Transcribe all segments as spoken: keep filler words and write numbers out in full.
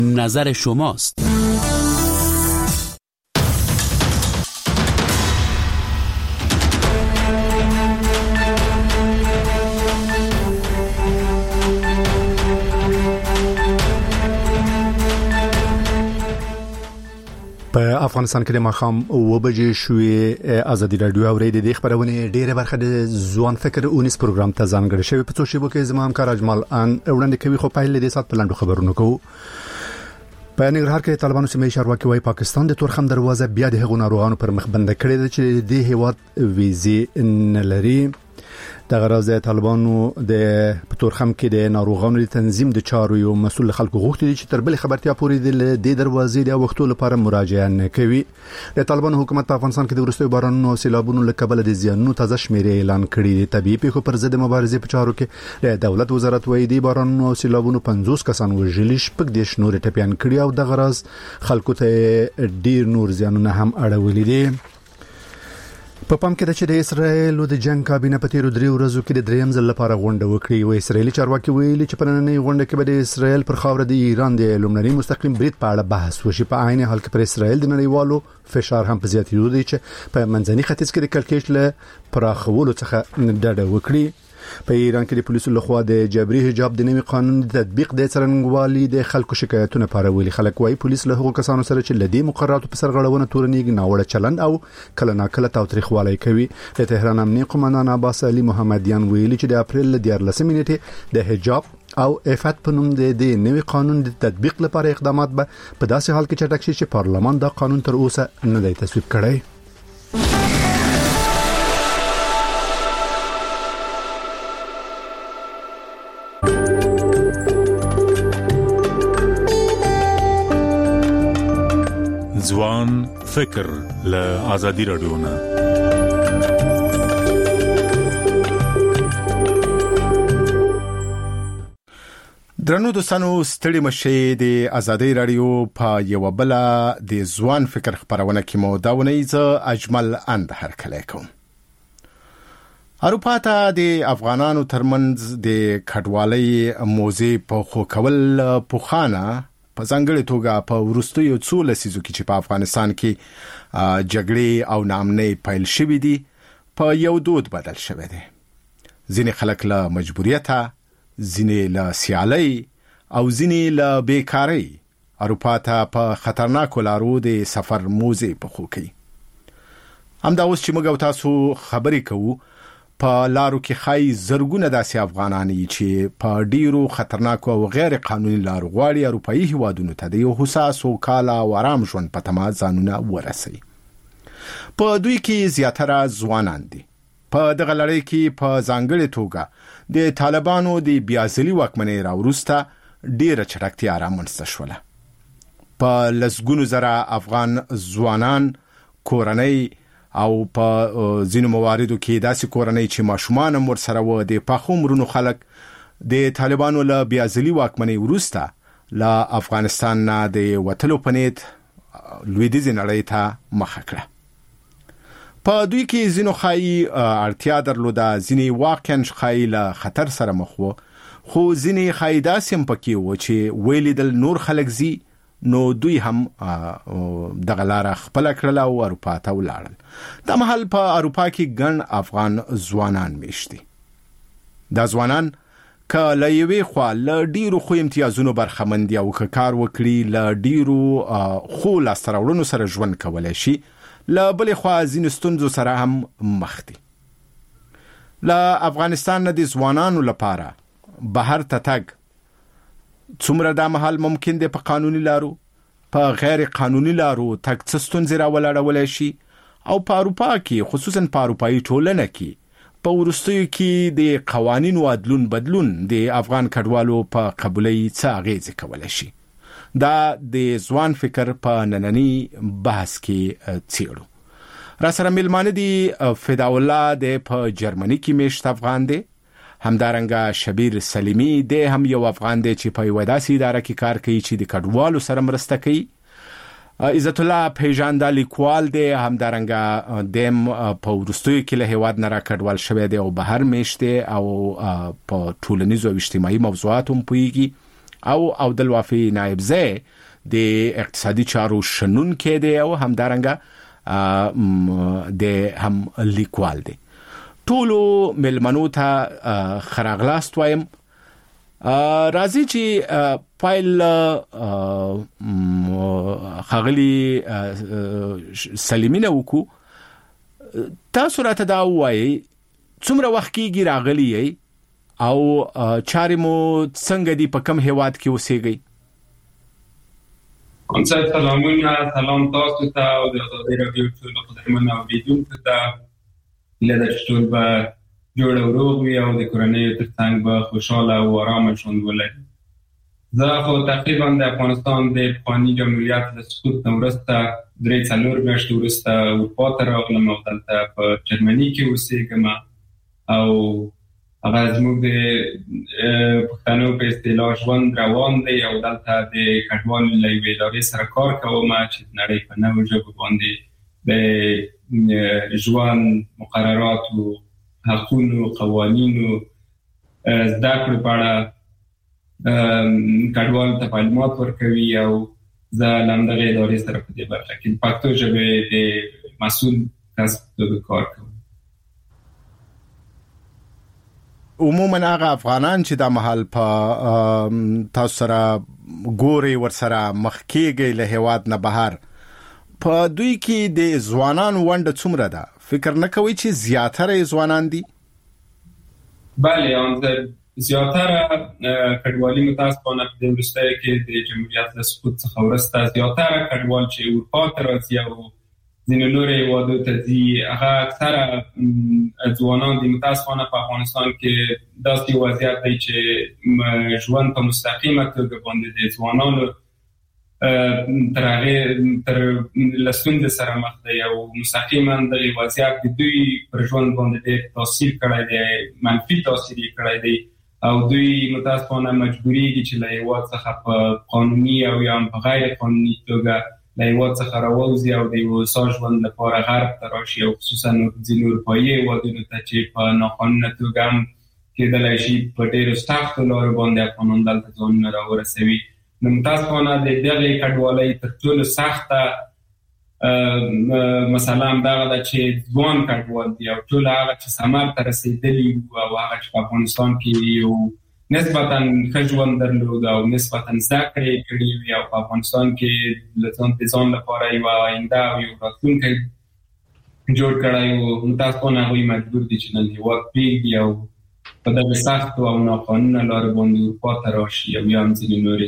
نظر شماست. په افغانستان کې د ماښام اوه بجې شوې. ازادي رادیو اورېدې د خبرونه ډېره برخه د ځوان فکر اونیس پروګرام ته ځانګړې شوی. په څو شیبو کې زما همکار اجمل ان وړاندې کوي. خو په لدې سات پلاندو خبرونه کوو. په ننګرهار کې طالبانو سیمه چارواکي وايي پاکستان د تورخم دروازه بیا د هغو ناروغانو پر مخ بند کړې ده چې د هیواد ویزې نه لري. د غرض طالبانو د تورخم کې د ناروغانو د تنظیم د چارو یو مسول خلکو غوښتي چې تر بل خبرتیا پورې د دروازې د وختو لپاره مراجعه نه کوي. د طالبانو حکومت په افغانستان کې د ورستیو بارانونو او سیلابونو له کبله د زیانونو تازه شمیرې اعلان کړي دي. طبيعي پیښو پر ضد مبارزې په چارو کې د دولت وزارت وايي د بارانونو او سیلابونو پنځوس کسان وژلي، شپږ دیش نور ټپيان کړي او د غرض خلکو ته ډیر نور زیانونه هم اړولي دي. په پام کې د چې د اسرایل او د جنگ کابینه په تیرو درې ورځو کې د دریم ځل لپاره غونډه وکړي. و اسرایلی چارواکي ویلي چې په نننۍ غونډه کې به د اسرایل پر خاوره د ایران د لومړني مستقیم برید په اړه بحث وشي. په عین حال کې پر اسرایل د نړیوالو فشار هم په زیاتېدو دی چې په منځني ختیځ کې د کړکېچ له پراخولو څخه ډډه وکړي. په ایران کې د پولیسو لخوا د جبري حجاب د نوي قانون د تطبیق د څرنګوالي د خلکو شکایتونه پاروي. خلک وايي پولیس له هغو کسانو سره چې لدی مقرراتو په سرغړونه تورنیږي ناوړه چلند او کله ناکله تاوتریخوالی کوي. د تهران امنیه قومندان عباس علي محمدیان ویلي چې د اپریل دیارلسمې نیټې د حجاب او عفت په نوم د دې نوي قانون د تطبیق لپاره اقدامات به په داسې حال کې چټک شي چې پارلمان دا قانون تر اوسه نه دی تصویب کړی. ځوان فکر له ازادي رادیو نه. درنو دوستانو ستړي مشه د ازادي رادیو په یو بل د ځوان فکر خبرونه کې مو داونه ز اجمل اند هر کله کوم. اروپا ته د افغانانو ترمنځ د کډوالۍ موضوع په خو کول پوخانه په ځانګړي توګه په ورستیو څو لسیزو کې چې په افغانستان کې جګړې او ناامنۍ پیل شوې دي په یو دود بدل شوی دی. ځینې خلک له مجبوریته، ځینې له سیالۍ او ځینې له بیکارۍ اروپا ته په خطرناکو لارو د سفر موزه په خو کوي. همدا اوس چې موږ تاسو خبرې کوو په لارو کې خای زرګونه داسې افغانان چې په ډیرو خطرناکو او غیر قانوني لارو غواړي اروپאי هیوادونو ته د یو حساس او کالا او آرام ژوند په تمه ځانونه ورسي. په دوی کې زیاتره ځوانان دي. په دغه لړۍ کې په ځانګړي توګه د طالبانو د بیازلي واکمنۍ راوروسته ډیره چټکتیا رامنځته شوله. په لسګونو زره افغان ځوانان کورنۍ او په ځینو مواردو کې داسې کورنۍ چې ماشومان هم ورسره و د پاخو عمرونو خلک د طالبانو له بیازلي واکمنۍ وروسته له افغانستان نه د وتلو په نیت لویدیځې نړۍ ته مخه کړه. په دوی کې ځینو ښایي اړتیا درلوده، ځینې واقعاً ښایي له خطر سره مخ وو، خو ځینې ښایي داسې هم پکې وو چې ویلیدل نور خلک ځي نو دوی هم دغه لاره خپل کړل او اروپا ته ولاړل. دا مهال په اروپا کې ګڼ افغان ځوانان میشتي. دا ځوانان که له یوې خوا له ډیرو خو امتیازونو برخمن دي او که کار وکړي له ډیرو خو لاسته راوړنو سره ژوند کولی شي، له بلې خوا ځینو ستونزو سره هم مخ دي. له افغانستان نه د ځوانانو لپاره بهر ته تګ څومره دا مهال ممکن دی په قانوني لارو، په غیر قانوني لارو تک څه ستونزې راولاړولی شي او په اروپا کې خصوصا په اروپایي ټولنه کې په وروستیو کې د قوانینو عدلون بدلون د افغان کډوالو په قبولۍ څه اغیزې کولی شي. دا د ځوان فکر په ننني بحث کې څیړو. را سره میلمانه دي فداء الله د په جرمني کې میشت افغان دی، همدارنګه شبیر سلیمی دی هم یو افغان دی چې په یوه داسې اداره کې کار کوي چې د کډوالو سره مرسته کوي. عزت الله پیژانده لیکوال دی، همدارنګه دیم په وروستیو کې له هیواد نه را کډوال شوی دی او بهر میشت دی او په ټولنیزو او اجتماعي موضوعاتو هم پوهیږي. او عبدالوافي نائب زی د اقتصادي چارو شنون کې دی او همدارنګه د هم لیکوال دی. ټولو ملمنو ته خراغلاست وایم. راځي چې پایل خغلی سلیمینه وکړو. تاسو راته دا وایي څومره وخت کېږي راغلی یې او چارې مو څنګه دي، په کوم هیواد کې اوسېږئ؟ انصر سلامونه، سلام تاسو ته او د ازادي راډیو ټول قدرمن اوریدونکو ته. هیله ده چې ټول به جوړ او روغ وي او د کورنۍ ترڅنګ به خوشاله او آرامه ژوند ولري. زه خو تقریبا د افغانستان د پخواني جمهوریت له سقوط نه وروسته درې څلور میاشتې وروسته اروپا ته راغلم او دلته په جرمني کې اوسېږم او هغه زموږ د پښتنو په اصطلاح ژوند روان دی او دلته د کډوالو له یوې ادارې سره کار کوم چې د نړۍ په نوو ژبو باندې د ژوند مقرراتو، حقونو، قوانینو، زده کړو په اړه کډوالو ته معلومات ورکوي او زه له همدغې ادارې سره په دې برخه کې د پښتو ژبې د مسؤل کس په توګه کار کوم. عموما هغه افغانان چې د مهال په تاسو سره ګوري ورسره مخ کېږي له هیواد نه بهر، په دوی کې د ځوانان ونډه څومره ده؟ فکر نه کوي چې زیاتره ځوانان دي؟ بله، انځر زیاتره کډوالي متاسفانه په دې وروستیو کې د جمهوریت له سقوط څخه وروسته زیاتره کډوال چې اروپا ته راځي او ځینې نورې هیوادو ته ځي، هغه اکثره ځوانان دي. متاسفانه په افغانستان کې داسې وضعیت دی چې ژوند په مستقیمه توګه باندې د ځوانانو تر هغې تر له ستونزې سره مخ دی او مستقیما دغې وضعیت د دوی پر ژوند باندې ډېر تاثیر کړی دی، منفي تاثیر یې کړی دی او دوی متاسفانه مجبوریږي چې له هیواد څخه په قانوني او یا هم په غیر قانوني توګه له هیواد څخه راووځي او د یو هوسا ژوند لپاره غرب ته راشي او خصوصا ځینو اروپایي هیوادونو ته چې په ناقانونه توګه هم کېدلی شي په ډېرو سختو لارو باندې افغانان دلته ځانونه راورسوي. نو متاسفانه د دغې کډوالۍ تر ټولو سخته مسله همدغه ده چې ځوان کډوال دي او ټول هغه چې ثمر ته رسېدلي وو او هغه چې په افغانستان کې یو نسبتا ښه ژوند درلود او نسبتا زده کړې کړې وي او په افغانستان کې د ځان لپاره یوه آینده او یو راتلونکی جوړ کړی وو، متاسفانه هغوی مجبور دي چې نن هېواد پرېږدي او په دغه سختو او ناقانونه لارو باندې اروپا ته راشي او یا هم ځینې نورې.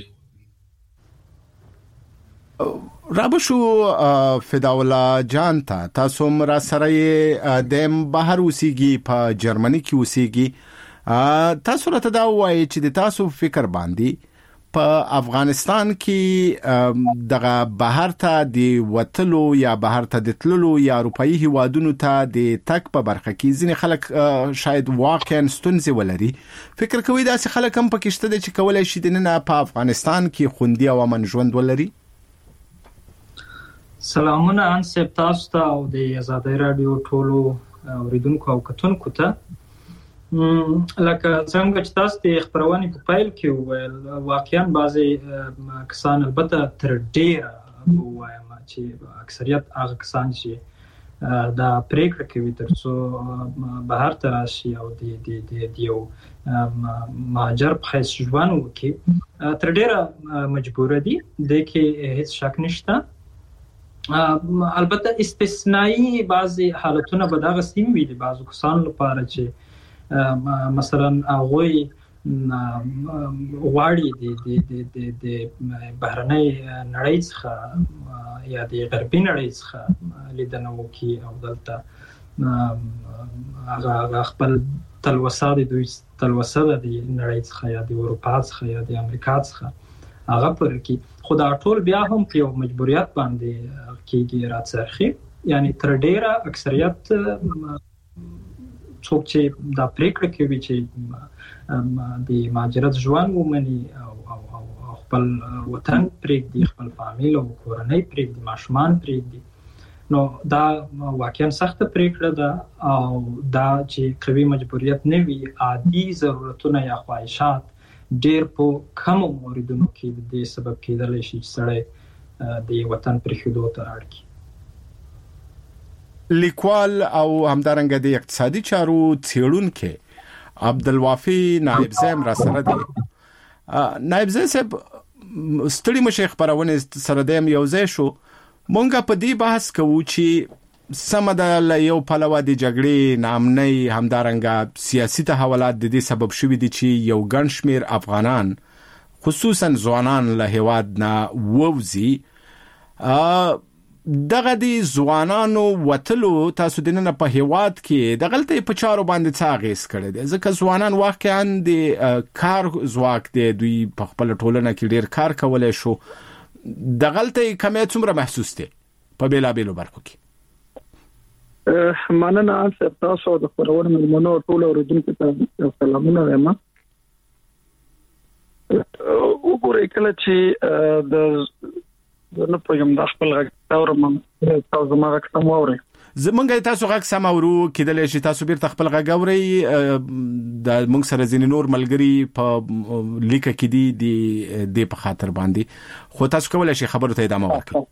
رابشو فداوالله جان ته تاسو مرا سره د بهر اوسېږي، په جرمني کې اوسېږي. تاسو راته دا وایي چې د تاسو فکر باندې په افغانستان کې دغه بهر ته د وتلو یا بهر ته د تللو یا اروپایي هیوادونو ته د تک په برخه کې ځینې خلک شاید واقعا ستونزې ولري. فکر کوي داسې خلک هم پکې شته چې کولی شي دننه په افغانستان کې خوندي او امن ژوند ولري؟ سلامونه انصب تاسو ته او د ازادي راډیو ټولو اوریدونکو او کتونکو ته. لکه څنګه چې تاسو د خبرونې په پیل کې وویل، واقعا بعضې کسان البته تر ډېره ووایم چې اکثریت هغه کسان چې دا پرېکړه کوي تر څو بهر ته راشي او د یو مهاجر په حیث ژوند وکړي، تر ډېره مجبوره دي، دې کې هېڅ شک نشته. البته استثنایی بعضې حالتونه به دغسې هم وي د بعضو کسانو لپاره چې مثلا هغوی غواړي د بهرنۍ نړۍ څخه یا د غربي نړۍ څخه لیدنه وکړي او دلته هغه خپل تلوسه د دوی تلوسه ده د نړۍ څخه یا د اروپا څخه یا د امریکا څخه هغه پر کې، خو دا ټول بیا هم په یو مجبوریت باندې کېږي راڅرخي. یعنی تر ډېره اکثریت څوک چې دا پرېکړه کوي چې د مهاجرت ژوند ومني او خپل وطن پرېږدي، خپل فامیل او کورنۍ پرېږدي، ماشومان پرېږدي، نو دا واقعا سخته پرېکړه ده او دا چې قوي مجبوریت نه وي، عادي ضرورتونه یا خواهشات ډیر په کم موردونو کې د سبب کېدل شي چې سړی د وطن پرېښودو ته اړ کی. لیکوال او همدارنګه د اقتصادي چارو څېړونکي عبدالوافي نائب زم را سره دی. نائب زم صاحب ستړي مشه خبرونه سره د یو ځای شو مونږه په دې بحث کوو چې سم د یو پلوه د جګړې نامنۍ همدارنګه سیاسي تحولات د دې سبب شوي دي چې یو ګڼ شمېر افغانان خصوصا ځوانان له هیواد نه ووځي. دغه د ځوانانو وتلو تاسو د نن په هیواد کې د غلطۍ په چارو باندې څه اغېز کړی دی؟ ځکه ځوانان واقعا د کار ځواک دی، دوی په خپل ټولنه کې ډیر کار کولای شو. د غلطۍ کمیت څومره محسوس دی په بیلابیلو برخو کې؟ مننه انصر تاسو د خبرونو ملمنو ټول اوریدونکو ته سلامونه وایم. وګورئ کله چې د نو پروګرام د خپل غږ اورم تاسو ما غږ سم اورئ. زمونږ تاسو غږ سم اورو کېدل شي تاسو بیرته خپل غږ اورئ. د موږ سره ځینې نور ملګری په لیکه کې دي د دې په خاطر باندې خو تاسو کولای شئ خبرو ته ادامه ورکړئ.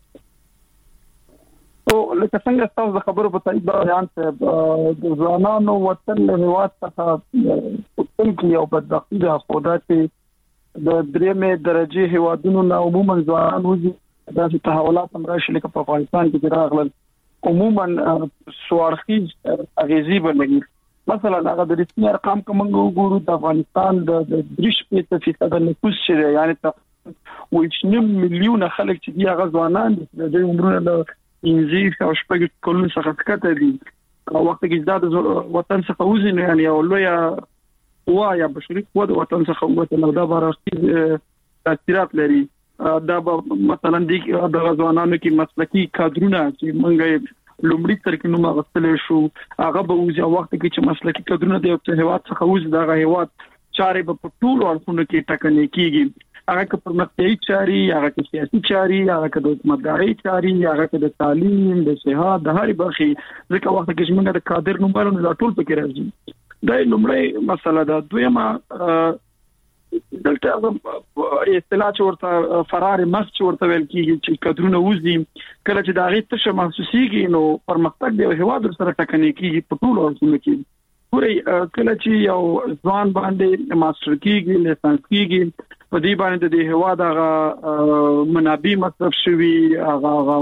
او لکه څنګه تاسو د خبرو په تایید بیان کړ د ځوانانو وطن له هیواد څخه پښتون کې یو بدبختي ده خو دا چې د درېمې درجه هیوادونو نه عموما ځوانان وځي دا چې تحولات هم راشي لکه په افغانستان کې راغلل عموما سوارخیز اغیزي بلګي. مثلا هغه د رسمي ارقام کوم وګورو د افغانستان د درې شپږ فیصد نفوس چې یعنی ته وښنیم میلیونه خلک چې دی هغه ځوانان د عمرونو له انځي او شپږ کلونو څخه څخه دي. وخت کې زاد وطن څخه وځي نو یعنی اولویا وایا بشری قوت وطن څخه وته نو دا بارښت تاثیرات لري. دا مثلا د غزوانانو کې مسلکی کادرونه چې مونږه لومړی تر کې نو مغسلې شو هغه به وځي وخت کې چې مسلکی کادرونه د یو هیواد څخه وځي دا هیواد چارې په ټولو اړخونو کې ټکنې کیږي. هغه که پرمختیایي چاري هغه که سیاسي چاري هغه که د حکومتداري چاري هغه که د تعلیم د صحت د هرې برخې ځکه وخت کې چې موږ د کادر نومبر نه ټول پکې راځي. دا لومړی مسله ده. دویمه دلته اصطلاح چې ورته فرار مخ چې ورته ویل کیږي چې کډرونه وځي کله چې دا غي څه محسوسيږي نو پرمختګ دی هیواد سره ټکنې کیږي په ټولو اړخونو کې. پورې کله چې یو ځوان باندې ماستر کیږي لیسانس کیږي په دې باندې د هیواد هغه منابع مصرف شوي هغه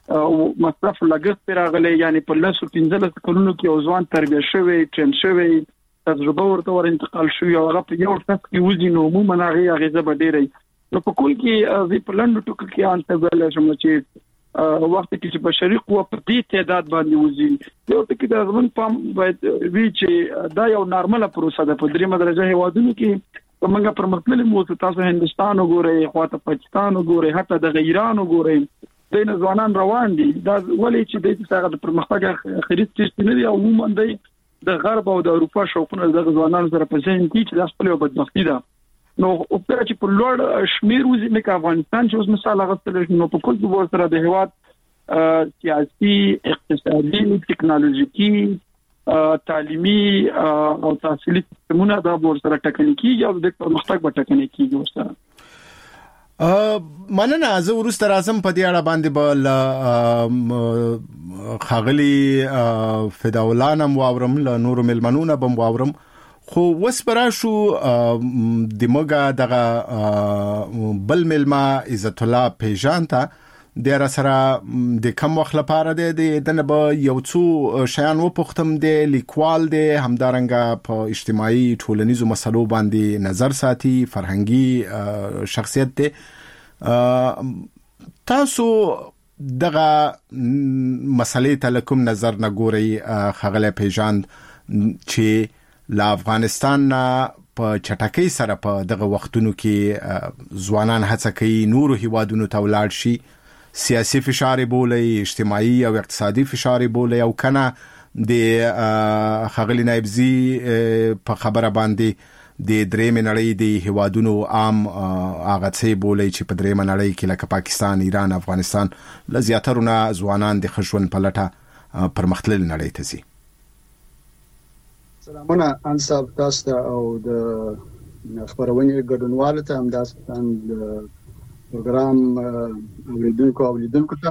مصرف لګښت راغلي یعنی په لاسو پنځلس کلونو کې یو ځوان تربیه شوی ټرین شوی تجربه ورته ور انتقال شو یو هغه په یو ټاس کې وځي نو عموما هغه هغه زبډيري نو په کول کې وی په لندو ټکو کې انت ویل شم چې وخت کې چې بشري قوه په دې تعداد باندې وځي یو ټکی د ځمن پام باید وی چې دا یو نارمله پروسه ده په درېمه درجه هیوادونو کې کومه پرمختللي موږ تاسو هندستان وګورئ خواته پاکستان وګورئ حتی د ایران وګورئ د ځوانان روان دي دا ولې چې د څنګه د پرمختګ خرید چې نه دی عموما د غرب او د اروپا شوقونه د ځوانانو سره په ځین کې چې د خپل بدبختی ده نو او پر چې په لوړ شمیر وزي لکه افغانستان چې اوس مثال غوښتل نو په کل د سره د هیواد سیاسي اقتصادي ټکنالوژیکي تعلیمي او تحصیلي سیستمونه د ور سره ټکنیکی او د پرمختګ په ټکنیکی ورسره مننه. زه ورسته راځم په دې اړه باندې بل خاغلی فداولانم واورم له نور ملمنونه بم واورم خو وسپرا شو د موګه دغه بل ملما عزت الله پیژانته د سره د کم وخت لپاره د دنه به یو څو شیان و پختم د لیکوال د همدارنګه په اجتماعي ټولنیزو مسلو باندې نظر ساتي فرهنګي شخصیت دی. تاسو دغه مسلې ته کوم نظر نه ګورئ خغله پیژاند چې لا افغانستان په چټکۍ سره په دغه وختونو کې ځوانان هڅه کوي نور هیوادونو ته ولاړ شي سیاسي فشار بولي اجتماعي او اقتصادي فشار بولي او کنه د خغلی نایبزي په خبره باندې د درېمې نړۍ د هیوادونو عام هغه څه بولي چې په درېمې نړۍ کې لکه پاکستان ایران افغانستان لزیاترونه ځوانان د خښون په لټه پرمختللې نړۍ ته ځي. سلامونه انصاف تاسو او د خبرونه ګډونوالو ته هم داس پروګرام اوریدونکو او لیدونکو ته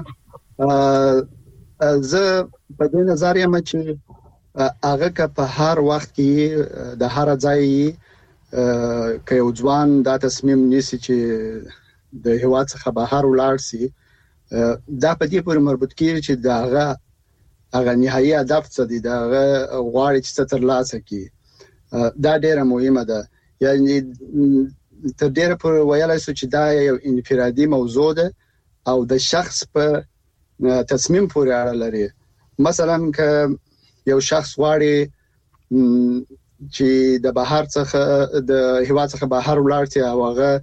زه په دې نظر یم چې هغه که په هر وخت کې د هر ځای کې یو ځوان دا تصمیم نیسي چې د هیواد څخه بهر ولاړ شي دا په دې پورې مربوط کیږي چې دا هغه هغه نهایي هدف څه دی دا هغه غواړي چې ترلاسه کړي دا ډیره مهمه ده. یعنی تر ډیره پورې ویلای شو چې دا یو انفرادي موضوع ده او د شخص په تصمیم پورې اړه لري. مثلا که یو شخص غواړي چې د بهر څخه د هیواد څخه بهر ولاړ شي او هغه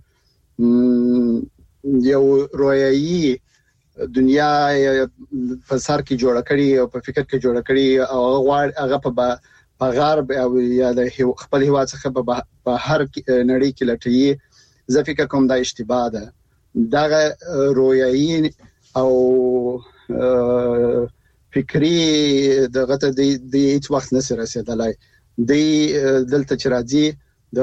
یو رویايي دنیا په سر کې جوړه کړي او په فکر کې جوړه کړي او غواړي هغه په په غرب او یا د خپل هیواد څخه په هر نړۍ کې لټي. زه فکر کوم دا اشتباه ده. دا رویايي او فکری دغه ته د هیڅ وخت نه سره رسیدلای. د دلته چې راځي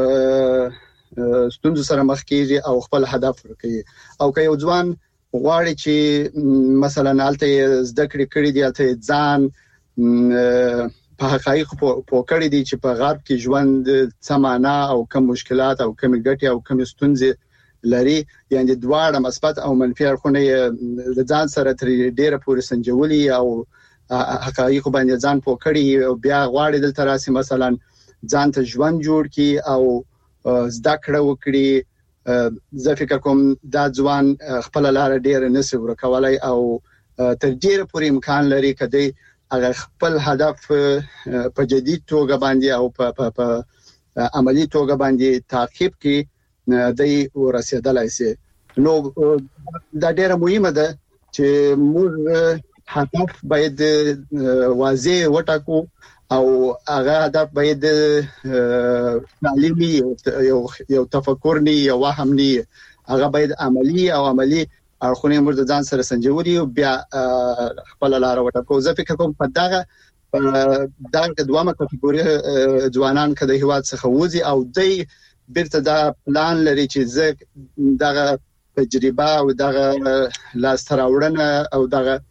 د ستونزو سره مخ کیږي او خپل هدف ورکوي. او که یو ځوان غواړي چې مثلا الته زده کړې کړې دي الته ځان په حقایق پوکړې دي چې په غرب کې ژوند څه معنا او کوم مشکلات او کوم ګټې او کوم ستونزې لري. یعنی دواړه مثبت او منفي اړخونه د ځان سره تر ډیره پورې سنجولي او حقایق باندې ځان پوکړي او بیا غواړي دلته راسي مثلا ځان ته ژوند جوړ کړي او زده کړه وکړي. زه فکر کوم دا ځوان خپل لار ډیره نسی ورکولای او تر ډیره پورې امکان لري کدی هغه خپل هدف په جدید توګه باندې او په عملی توګه باندې تعقیب کړي د ورسېدلای شي. نو دا ډیره مهمه ده چې موږ هدف باید واضح وټاکو او هغه هدف باید تعلیمي یو یو تفکر نه یو وهم نه هغه باید عملی او عملی اړخونه موږ د ځان سره سنجوري او بیا خپل لار وټاکو. زه فکر کوم په دغه دغه دوامه کټګوري ځوانان کده هیواد څخه وځي او دای بیرته دا پلان لري چې زه دغه تجربه او دغه لاس تراوړنه او دغه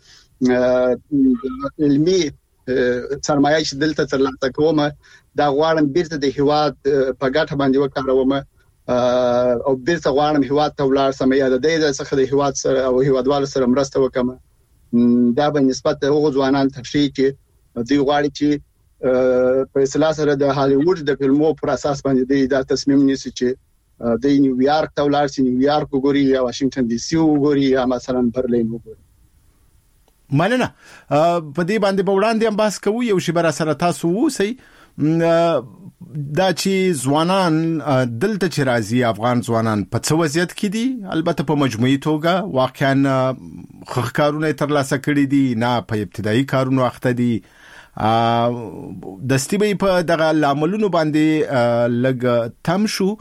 علمي سرمایه چې دلته ترلاسه کوم دا غواړم بیرته د هیواد په ګټه باندې وکړم او بیرته غواړم هیواد ته ولاړ سم یا د دې څخه د هیواد سره او هیوادوالو سره مرسته وکم. دا به نسبت هغه ځوانان تفریح کې دوی غواړي چې په اصطلاح سره د هالیوډ د فلمو پر اساس باندې دا تصمیم نیسي چې د نیویارک ته ولاړ شي، نیویارک وګوري یا واشنگټن ډي سي وګوري یا مثلا برلین وګوري. مننه. په دې باندې په وړاندې هم بحث کوو یو شی بر سره تاسو وسی دا چې ځوانان دلته چې راځي افغان ځوانان په څه وضعیت کې دي. البته په مجموعي توګه واقعا خخکارونه ترلاسه کړي دي نه په ابتدایي کارونو اخته دي. دستی به په دغه لاملونو باندې لګ تم شو.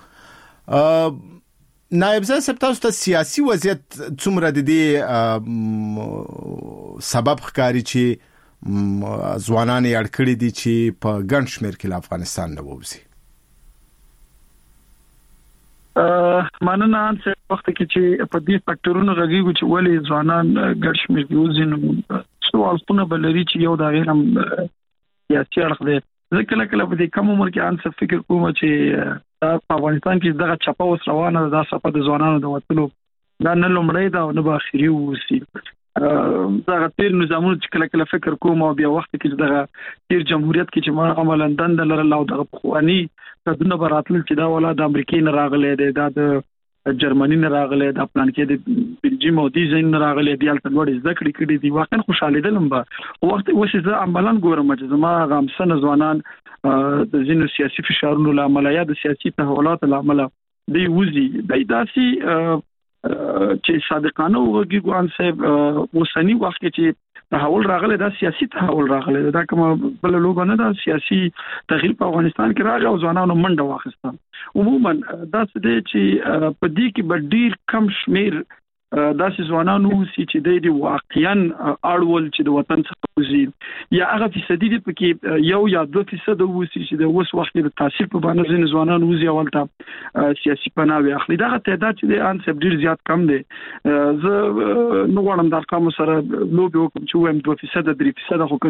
نائب صاحب تاسو ته سیاسي وضعیت څومره د دې سبب ښکاري چې ځوانان یې اړ کړي دي چې په ګڼ شمېر کې له افغانستان نه ووځي؟ مننه چې وخت کې چې په دې فاکټورونو غږیږي چې ولې ځوانان ګڼ شمېر کې وځي نو سوالونه بلري چې یو دا غیر هم سیاسي اړخ دی. زه کله کله په دې کم عمر کې ان څه فکر کوم چې په افغانستان کې دغه چپه اوس روانه ده، دا صفه د ځوانانو د وټلو دا نه لومړی دا نه به اخري وسی. دا غیر نظامونو چې کله کله فکر کوم او بیا وخت کې دغه تیر جمهوریت کې چې ما عملاً دند لرل او دغه خواني تدونه براتل چې دا ولا د امریکای نه راغلي دی، دا د جرمني نه راغلي، د پلان کې د بلجیم او د زین نه راغلي دی، البته وړي ذکر کړی دی. واقعا خوشاله دلم به وخت اوس زه عملاً ګورم چې زما غمسن ځوانان د زینو سیاسي فشارونو لامل یا د سیاسي تحولات لامل دی وزي د داسي چې صادقانه وګړي ګوان صاحب وسنی وخت کې چې تحول راغلی دا سیاسي تحول راغلی دا کوم بل لوګو نه دا سیاسي تغییر په افغانستان کې راغی او ځوانانو منډه واخیسته. عموما دا څه دی چې په دې کې به ډیر کم شمیر داسې ځوانانو چې د واقعیا اړول چې د وطن څخه وزي یا هغه فیصدي د پکې یو یا دوه فیصد وسی چې د وس وخت د تاثیر په باندې ځین ځوانانو وزي اولته سیاسي پناه اخلي دا تعداد چې د ان سب ډیر زیات کم دی زه نو غواړم د ارقام سره لوبي وکم چې وایم دوه فیصد درې فیصد خو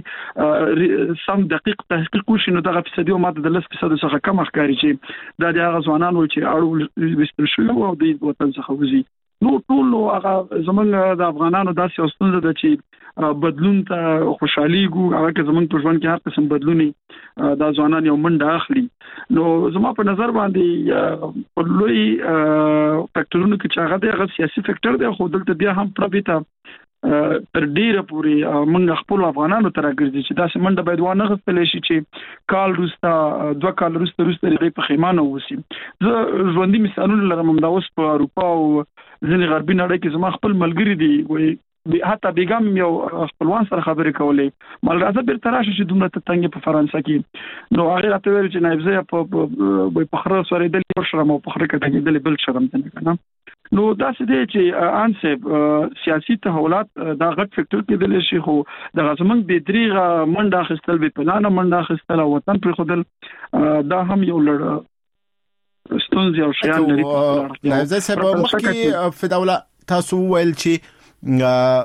کتاسي سم دقیق تحقیق وشي نو دغه فیصدي او ماده د لس فیصد څخه کم ښکاري چې دا د هغه ځوانانو چې اړول وستل شو او د وطن څخه وزي نو ټول هغه زمونږ د افغانانو داسې اوستنه ده چې بدلون ته خوشحالي ګو هغه زمونږ په ژوند کې هر قسم بدلوني د ځوانان یو منډه اخلي نو زما په نظر باندې په لوی فیکټورونو کې چې هغه د سیاسي فیکټر دی خو دلته بیا هم پربیته تر ډیره پوري موږ خپل افغانانو تر راګرځي چې داسې منډه باید وانه غوښتل شي چې کال روستا دوه کال روستا روستا لري په خیمانه وسی زه ژوندۍ مثالونه لرم د اوس په اروپا او ځینې غربي نړۍ کې زما خپل ملګری دي وي حتی بیګم یو خپلوان سره خبرې کولې مال راځه بیر تراشه چې دومره تنګ په فرانسه کې نو هغه راته ویل چې نایب زه په په خره سره د شرم او په خره کې د بل شرم څنګه کنه نو دا څه دی چې انسب سیاسي تحولات دا غټ فیکټر کې دل شي خو د غزمنګ به دریغه منډه خستل به پلان منډه خستل او وطن پر خودل دا هم یو لړ ستونزې او شیان لري نه زه سبب مخکې په دوله تاسو ویل چې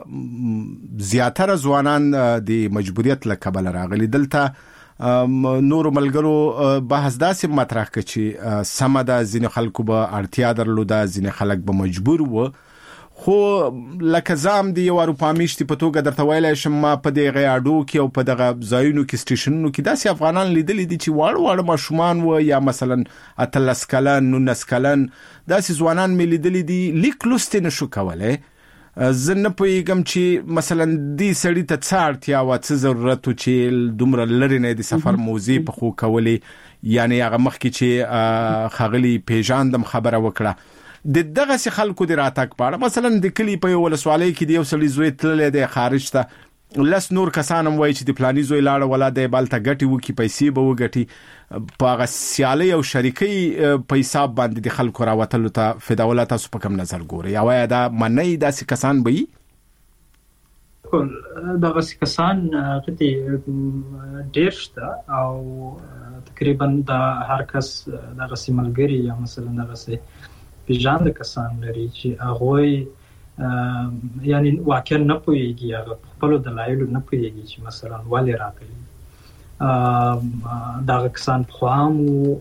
زیاتره ځوانان د مجبوریت له کبل راغلي دلته نور ملګرو بحث داسې مطرح کړي چې سمدا ځینې خلکو به اړتیا درلوده ځینې خلک به مجبور وو خو لکه زام دی یو اروپا میشتي په توګه درته ویلای شم ما په دغه اډو کې او په دغه ځایونو کې سټیشنونو کې داسې افغانان لیدل دي چې واړه واړه ماشومان و یا مثلا اتلس کلن نو نسکلن داسې ځوانان مې لیدل دي لیک لوست نشو کولای زنه پویګم چې مثلا دې سړی ته څارتیا او څه ضرورت چې دومره لری نه د سفر موزي په خو کولې یعنی هغه مخ کې چې خغلی پیژاندم خبره وکړه د دغه څه خلکو د راتګ پاره مثلا د کلی په یو ولسوالۍ کې دی یو سړی زوی تللی دی خارج ته لس نور کسانم وای چې د پلاني زوی لاړ ولا د بالته ګټي وکي پیسې به وګټي په سیالي او شریکي پیسې باندې د خلکو راوتلو ته فداولت تاسو په کوم نظر ګوري او یا دا منی داسې کسان به کول دغه کسان غتي ډیر شته او تقریبا د هر کس دغه سیملګری یا مثلا دغه پیژاند کسان لري چې هغه یعنی واقعا نه پويږي هغه خپل دلایل نه پويږي چې مثلا والي راغلي دا کسان خو هم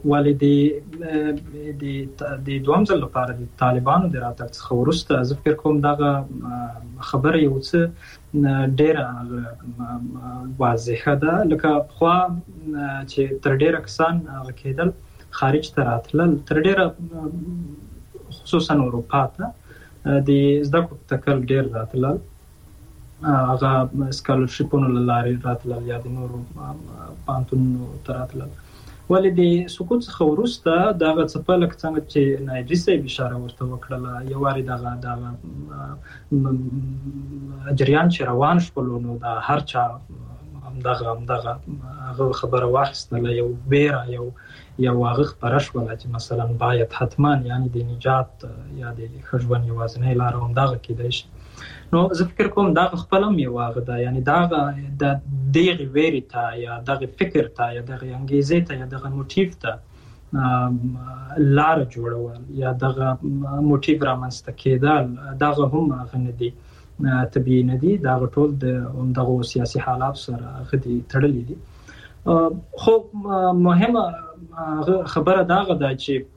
ولې د د دوام ځل لپاره د طالبانو د راتګ څخه ورسته زه فکر کوم دا خبره یو څه ډېره واضحه ده لکه خو چې تر ډېره کسان کېدل خارج ته راتلل تر ډېره خصوصا اروپا ته د زده کړو تکل ډېر راتلل هغه سکالرشپونو لارې راتلل یا د نورو پانتونو تراتلل ولې د سقوط څخه ورسته دغه څپل څنګه چې نایب صاحب اشاره ورته وکړه یو واری دغه دغه جریان چې روان شول نو دا هر چا دغه دغه خبره واخیستله یو بیره یو یو هغه خبره شول چې مثلا باید حتما یعنی د نجات یا د خجوان یوازنۍ لار هم دغه کېدای شي نو زه فکر کوم دا خپلم یو هغه ده یعنی دا د دغه ویری ته یا دغه فکر ته یا دغه انګیزې ته یا دغه موټیف ته لار جوړول یا دغه موټیف رامنځته کېدل دغه هم هغه نه دي طبيعي نه دي دا ټول د دغه سیاسي حالات سره غدي تړلې دي خو مهمه خبره داغه ده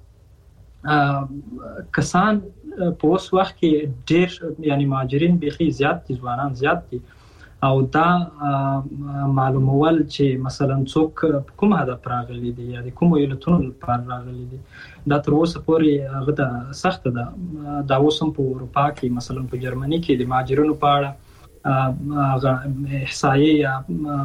چې کسان په اوس وخت کې ډېر یعنی مهاجرین بيخي زیات دي ځوانان زیات دي او دا معلومول چې مثلا څوک کوم هدف راغلي دي یا د کوم علتونو لپاره راغلي دي دا تر اوسه پورې هغه د سخت ده دا اوسم په اروپا کې مثلا په جرمني کې د مهاجرینو په اړه هغه احصایي یا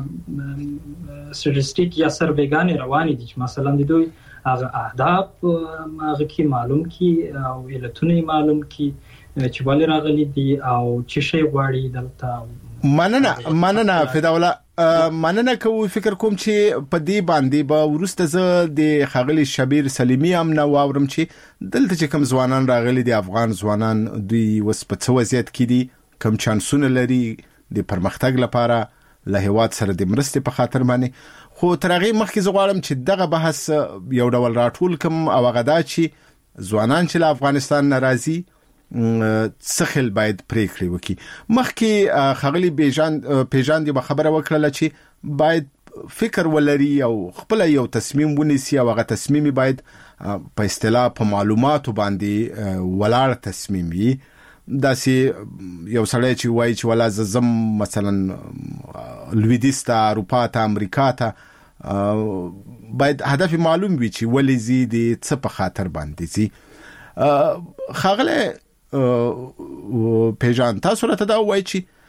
سټاتستیک یا سروېګانې روانې دي چې مثلا د دوی هغه اهداف هغه کې معلوم کی او علتونه معلوم کی چې ولې راغلي دي او چې شی غواړي دلته مننه مننه فدا الله مننه کوم فکر کوم چې په دې باندې به ورسته زه د خغلی شبیر سلیمی هم نو اورم چې دلته چې کوم ځوانان راغلي دي افغان ځوانان دوی وس په څه وضعیت کې دي کوم چانسونه لري د پرمختګ لپاره له هیواد سره د مرستې په خاطر باندې خو ترغه مخکې زغوالم چې دغه بحث یو ډول راټول کوم او غدا چې ځوانان چې له افغانستان ناراضي څخل باید پریکړې وکي مخکې خغلی بیجان پیجان دی خبره وکړه چې باید فکر ولري او خپل یو تصمیم ونیسي او هغه تصمیم باید په اصطلاح په معلوماتو باندې ولاړ تصمیم وي داسې یو سړی چې وایي چې ولا زم مثلا لویدیس ته اروپا ته امریکا ته باید هدف معلوم وي چې ولې زی د څه په خاطر باندې زی خغله پیجان تاسو راته دا وایي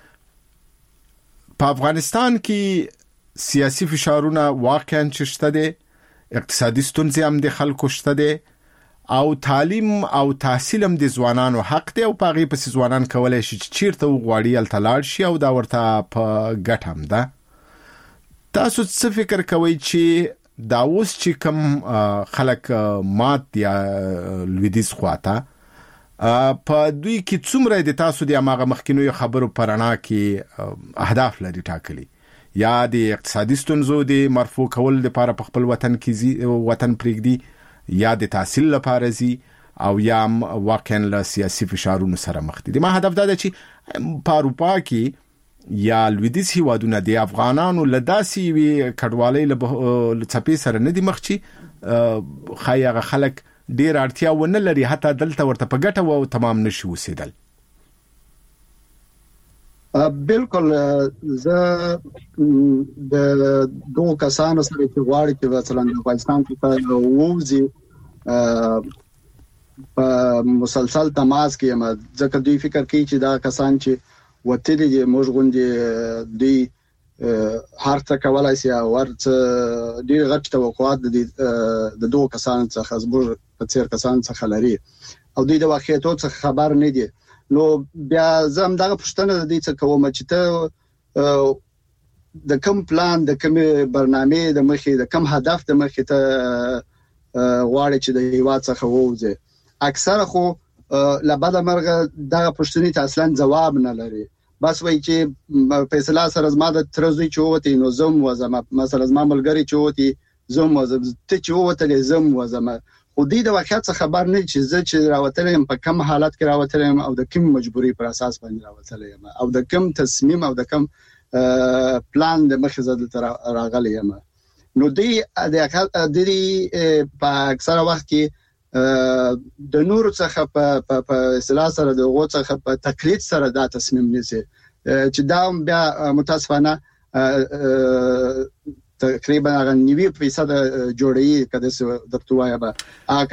چې په افغانستان کې سیاسي فشارونه واقعا شته دي اقتصادي ستونزې هم د خلکو شته دي او تعلیم او تحصیل هم د ځوانانو حق دی او پاغي په ځوانان کولای شي چې چیرته وغواړي التلاړ شي او دا ورته په ګټ هم ده تاسو څه فکر کوئ چې دا اوس چې کوم خلک مات یا لویدیز خواته په دوی کې څومره د تاسو د اماغه مخکینو خبرو پرانا کې اهداف لري ټاکلي یا د اقتصادي ستونزو د مرفوع کول لپاره په خپل وطن کې وطن پرېږدي یا د تحصیل لپاره زی او یا واقعا له سیاسي فشارونو سره مخ دي ما هدف دا دی چې په اروپا کې یا لویدیز هیوادونه د افغانانو لداسي وی کډوالۍ له څپې سره نه دي مخ چې خایغه خلک ډیر اړتیا ونه لري حتی دلته ورته په ګټه وو تمام نشي وسیدل بالکل زه د دوه کسانو سره چې غواړي چې مثلا د افغانستان په ووزي په مسلسل تماس کې یم ځکه دوی فکر کوي چې دا کسان چې وتلي دي موږ غونډې دی هر څه کولای شي او ورته ډیر غټ توقعات دي د دوه کسانو څخه زموږ په څیر کسان څخه لري او دوی د واقعیتو څخه خبر نه دي نو بیا زم دغه پښتنه د دې څخه کوم چې ته د کوم پلان د کوم برنامه د مخې د کوم هدف د مخې ته غواړي چې د هیواد څخه ووځي اکثره خو لبد مرغه دغه پښتني ته اصلا جواب نه لري بس وای چې فیصله سره زما د ترزوی چوتي نو زم وزم مثلا زما ملګری چوتي زم وزم ته چوتلې زم وزم خو دې د واقعیت څخه خبر نه چې زه چې راوتلم په کوم حالت کې راوتلم او د کوم مجبوری پر اساس باندې راوتلم او د کوم تصمیم او د کوم پلان د مخې زده راغلی یم نو دې د دې په اکثره وخت کې د نور څخه په په اصطلاح سره د غو څخه په تقلید سره دا تصمیم نیسي چې دا بیا متاسفانه تقریبا نیوی فیصد جوړی کده څه د توای به آکا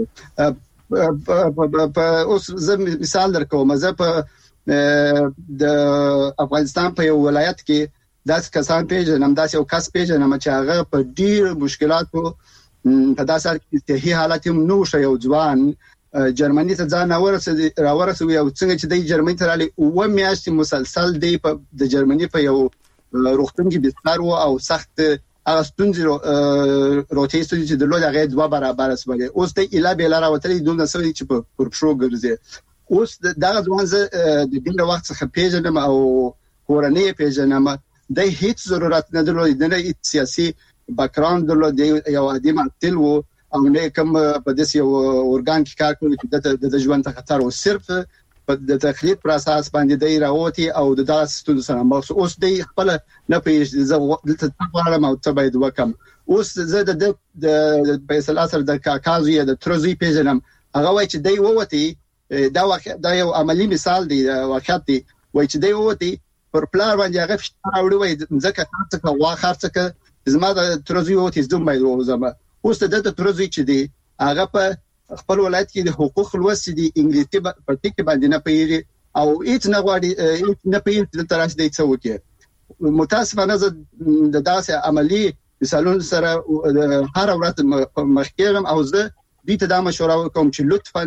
څنګه په اوس زه مثال درکوم زه په د افغانستان په یو ولایت کې داس کسان پیژنم داس یو کس پیژنم چې هغه په ډیر مشکلاتو په داسې صحي حالت هم نو شو یو ځوان جرمني ته ځان اورسه راورسوي او څنګه چې د جرمني ته رالی او میاشتې مسلسل دی په د جرمني په یو روغتون کې بستر و او سخت هغه ستونزې روټي ستونزې چې د لوړ هغه دوا برابر اسبله اوس د اله بیل راوتلې دونه سوي چې په پرپشو ګرځي اوس دغه ځوان زه د ډیر وخت څخه پیژنم او کورنۍ پیژنم د هیڅ ضرورت نه درلود نه سیاسي باکګراوند درلود یو عادي معتل وو او نه کوم په داسې یو اورګان کې کار کوي چې د ژوند ته خطر او صرف د تخلیق پر اساس باندې دی راوتی او د داس ستونزو سره مخ اوس دی خپل نه پیژ زه دلته غواړم او ته باید وکم اوس زه د د فیصله سره د کاکازي د ترزي پیژنم هغه وای چې دی ووتی دا واقع دا یو عملی مثال دی واقعیت دی وای چې دی ووتی پر پلان باندې هغه فشار وړي وای ځکه تاسو کا واخر څه زما د ترزي ووتی زوم باید وزما اوس د ترزي چې دی هغه په خپل ولایت کې د حقوق لوست دي انګلیسي په ټکی باندې نه پیری او هیڅ نه غواړي نه پیری د تراش دی څه وکړي متاسفانه د داسې عملی مثالونو سره هر ورځ مخکېرم او زه دې ته دا مشوره کوم چې لطفاً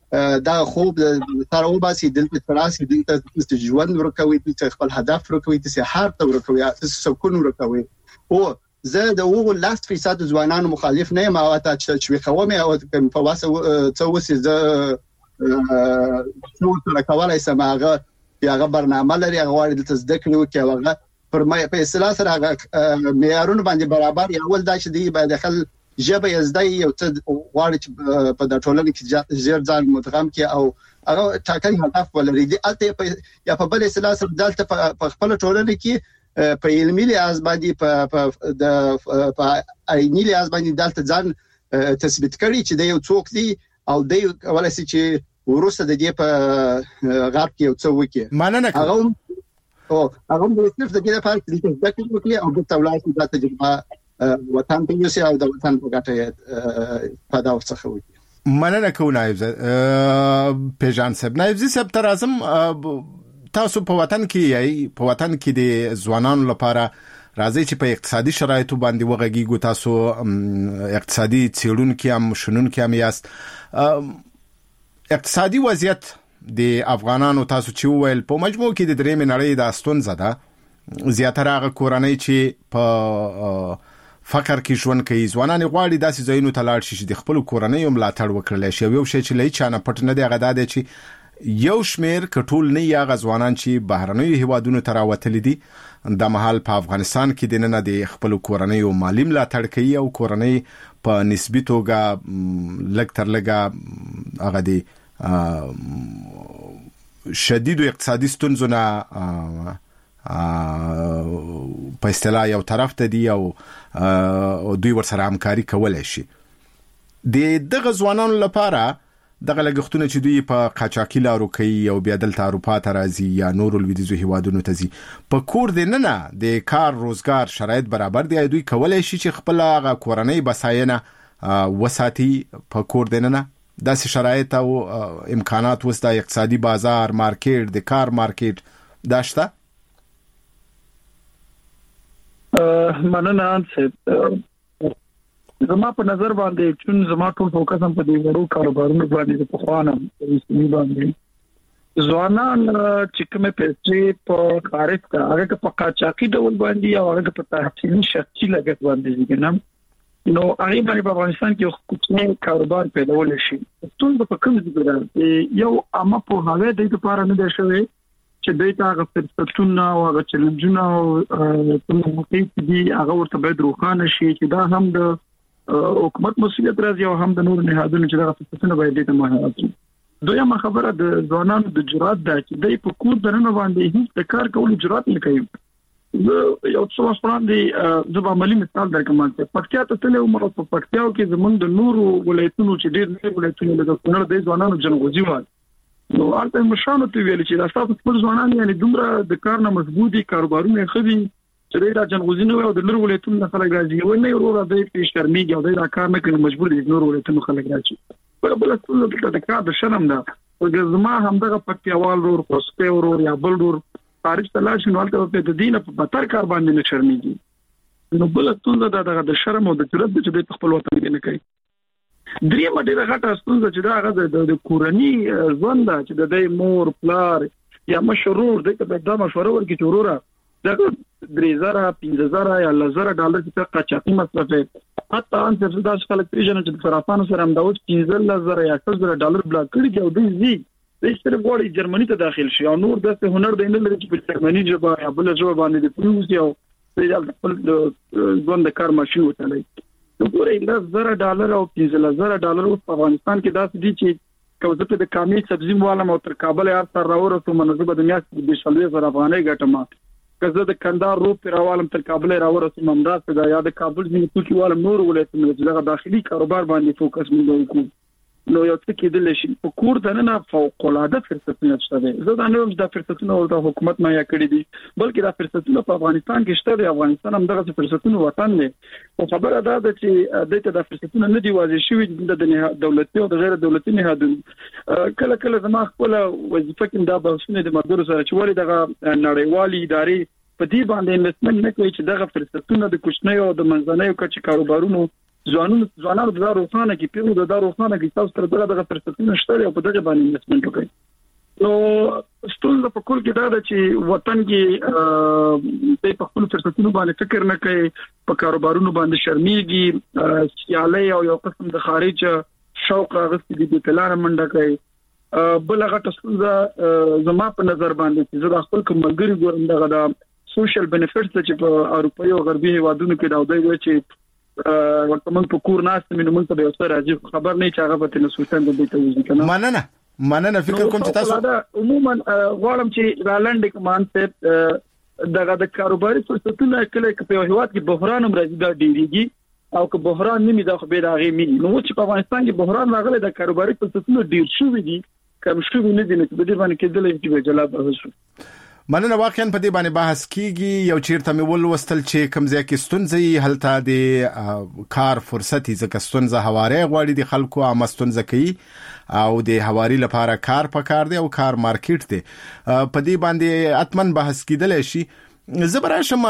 دا خوب تر او باسي دلته تراسي دلته ژوند ورکوي چې خپل هدف ورکوي چې هر ته ورکوي چې سکون ورکوي او زه د وو لاست فیصد ځوانانو مخالف نه یم او ته چې خومه او په واسه څه وسی زه څو تر کولای سم هغه یاغه برنامه لري هغه د تصدیق نو کې هغه پر مې په اصطلاح سره هغه معیارونه باندې برابر یا ول دا چې دی به داخل جبه یزدای یو څه غواړي په د ټولنې کې زیر ځان متغم کې او هغه ټاکلي هدف ولري دی البته یا په بل اصطلاح سره دلته په خپل ټولنه کې په علمي لحاظ باندې په د په عیني لحاظ باندې دلته ځان تثبیت کړي چې د یو څوک دی او د ولې چې ورسته د دې په غرب کې یو څه وکي مننه هغه او هغه د صرف د دې لپاره چې د تکلیف وکړي او د تولای د تجربه وطن په یوسي او د وطن په ګټه په دا څه وکړي مننه کوم نایب پیژان صاحب نایب صاحب تر اعظم تاسو په وطن کې یای په وطن کې د ځوانانو لپاره راځي چې په اقتصادي شرایطو باندې وغږیږو تاسو اقتصادي څېړونکو هم شنونکو هم یاست اقتصادي وضعیت د افغانانو تاسو چې ویل په مجموع کې د درېمې نړۍ د استون زده زیاتره هغه کورنۍ چې په فقر کې ژوند کوي ځوانان غواړي داسې ځایونو ته لاړ شي چې د خپل کورنۍ ملاتړ وکړي شي یو شی چې لای چانه پټ نه دی هغه د چې یو شمیر کټول نه یا غزوانان چې بهرنیو هیوادونو ته راوتلي دي د محل په افغانستان کې د نه د خپل کورنۍ او مالی ملاتړ کوي او کورنۍ په نسبی توګه لږ تر لږه هغه دی شدید اقتصادي ستونزو نه په اصطلاح یو طرف ته دی او دوی ورسره همکاري کولای شي د دغه ځوانانو لپاره دغه لګښتونه چې دوی په قاچاقي لارو کوي او بیا دلته اروپا ته راځي یا نورو لویدیځو هیوادونو ته ځي په کور د نه نه د کار روزګار شرایط برابر دي دوی کولای شي چې خپل هغه کورنۍ بساینه وساتي په کور د نه نه داسې شرایط او امکانات وسته اقتصادي بازار مارکیټ د کار مارکیټ داشته مننه انسه زما په نظر باندې چې زما ټول فوکس هم په دې ورو کاروبارونو باندې په خوانم رسمي باندې ځوانان چې کومه پیسې په خارج ته هغه په قاچاقي ډول باندې او هغه په تحصیلي شخصي لګښت باندې ځګنم نو هغه باندې په افغانستان کې کوچنی کاروبار پیداول شي ټول په کوم ځای کې یو عامه په هغه د لپاره نه دی شوی چې دوی ته هغه فرصتونه او هغه چیلنجونه او کوم موقعیت دي هغه ورته باید روښانه شي چې دا هم د حکومت مسؤلیت راځي او هم د نور نهادونو چې دغه فرصتونه باید دې ته مهیا کړي دویمه خبره د ځوانانو د جرأت ده چې دوی په کور درنه باندې هیڅ کار کولو جرأت نه کوي یو څه وسپړاندې زه به عملی مثال درکوم چې پکتیا ته تل عمر په پکتیاو کې زمونږ د نورو ولایتونو چې ډېر نه ولایتونه د کونړ د ځوانانو جنغوزي و نو البته مشانو ته ویل چې دا تاسو خپل ځوانان یعنی دومره د کار نه مضبوطي کاروبارونه خدي چې دا جنغوزینو او د نورو ولایتونو خلک راځي و نه ورو راځي په شرمېږي او دا کار نه کوي مجبور دي نورو ولایتونو خلک راځي په بل څه د کار د شرم ده او زما هم دغه پکتیاوال ورو خوسته ورو یا بل ورو خارج ته لاړ شي نو البته په دې نه په بتر کار باندې نه شرمېږي نو بل څه دا د شرم او د جرأت چې په خپل وطن کې نه کوي دریم ډیره غټه ستونزه چې دا هغه د کورنۍ ژوند چې د دې مور پلار یا مشرور دغه د مشوره ورکړي چې وروره دغه درې زره پنځه زره یا لزر ډالر چې قاچاقي مصرف حتی ان څه د اشکال پیژنه چې فرانسانو سره هم دا اوس پنځه لزر یا څو زره ډالر بلاک کړي دی او دوی زی د صرف غوړي جرمني ته داخل شي او نور د هنر د نه لري چې په جرمني ژبه یا بل ژبه باندې د پروز یو د خپل ژوند کار ماشين وتلای نو ګورې لزر ډالر او پنځه لزر ډالر په افغانستان کې داسې دي چې کوزه په د کامي سبزی موالم او تر کابل یار تر راوړو منځبه د میاس د شلوي زر افغاني ګټما کزه د کندهار رو پر حوالم تر کابل راوړو ممداز ته یا د کابل ځینې توکي والم نور ولایتونو چې دغه داخلي کاروبار باندې فوکس موږ وکړو نو یو څه کېدل شي په کور د نه فوق العاده فرصتونه شته دي زه دا نه وایم چې د فرصتونو د حکومت ما یا کړی دي بلکې د فرصتونو په افغانستان کې شته دي افغانستان هم دغه فرصتونو وطن دی او خبره ده چې دته د فرصتونو نه دی واضح شوی د دولتي او د غیر دولتي نهادونو کله کله زما خپل وظیفه کې دا بحثونه د مدیر سره چې ولې دغه نړیوالي ادارې په دې باندې انویسټمنت نه کوي چې دغه فرصتونه د کوچنیو او د منځنیو کچې کاروبارونو ځوانانو ځوانانو د روښانه کې پیغو د روښانه کې تاسو تر دغه دغه فرصتونه شته او په دغه باندې انویسټمنت وکړئ. نو ستونزه په کول کې دا ده چې وطن کې په خپل فرصتونو باندې فکر نه کوي، په کاروبارونو باندې شرمېږي، سیالي او یو قسم د خارج شوق غوښتي دي په لار منډه کوي. بل هغه څه زما په نظر باندې چې زه خپل کومګری ګورم دغه د سوشل بینیفټس چې په اروپایي او غربي هیوادونو کې دا دوی چې ورته موږ په کور ناست مینه موږ ته یو څه راځي خبر نه چې هغه به تاسو څنګه د دې ته کنه مننه مننه فکر کوم چې تاسو عموما غواړم چې رالاند کمانسپټ دغه د کاروباري فرصتونو کله کې په هیواد کې بحران هم راځي دا ډیریږي او که بحران نه می دا خو به راغی می نو چې په افغانستان کې بحران راغلی د کاروباري فرصتونو ډیر شوې دي کم شوې نه دي نو په دې باندې کېدل چې به جلاب وشو. مننه واقعا په دې باندې بحث کیږي. یو چیرته مې ولوستل چې کوم ځای کې ستونزې هلته د کار فرصتي ځکه ستونزه هواره غواړي د خلکو عامه ستونزه کوي او د هواري لپاره کار پکار دی او کار مارکیټ دی. په دې باندې اتمن بحث کیدل شي. زبراشم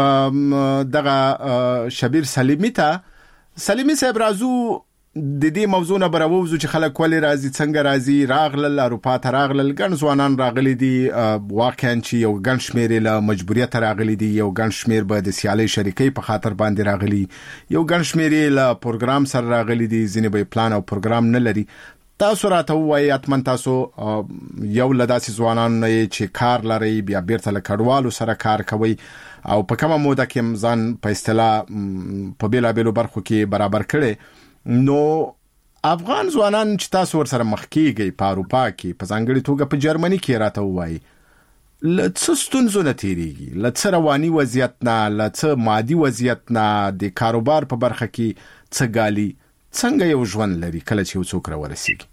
دغه شبیر سلیمی ته سلیمی صاحب رازو د دې موضوع نه براوځو چې خلک ولې راځي څنګه راځي راغلل اروپا ته راغلل ګڼ ځوانان راغلي دي واقعا چې یو ګڼ شمیر له مجبوریت راغلي دي یو ګڼ شمیر به د سیالي شریکي په خاطر باندې راغلي یو ګڼ شمیر له پروګرام سره راغلي دي ځینې به پلان او پروګرام نه لري. تاسو راته وایي اتمن تاسو یو لداسي ځوانان چې کار لري بیا بیرته له کډوالو سره کار کوي او په کومه موده کې ځان په اصطلاح په بیلا بیلو برخو کې برابر کړي. نو افغان ځوانان چې تاسو ور سره مخ کیږي په اروپا کې په ځانګړي توګه په جرمني کې راته وایي لڅ ستونزو نه تیریږي لڅ رواني وضعیت نه لڅ مادي وضعیت نه د کاروبار په برخه کې څه ګالي څنګه یو ژوند لري کله چې یو څوک راورسیږي.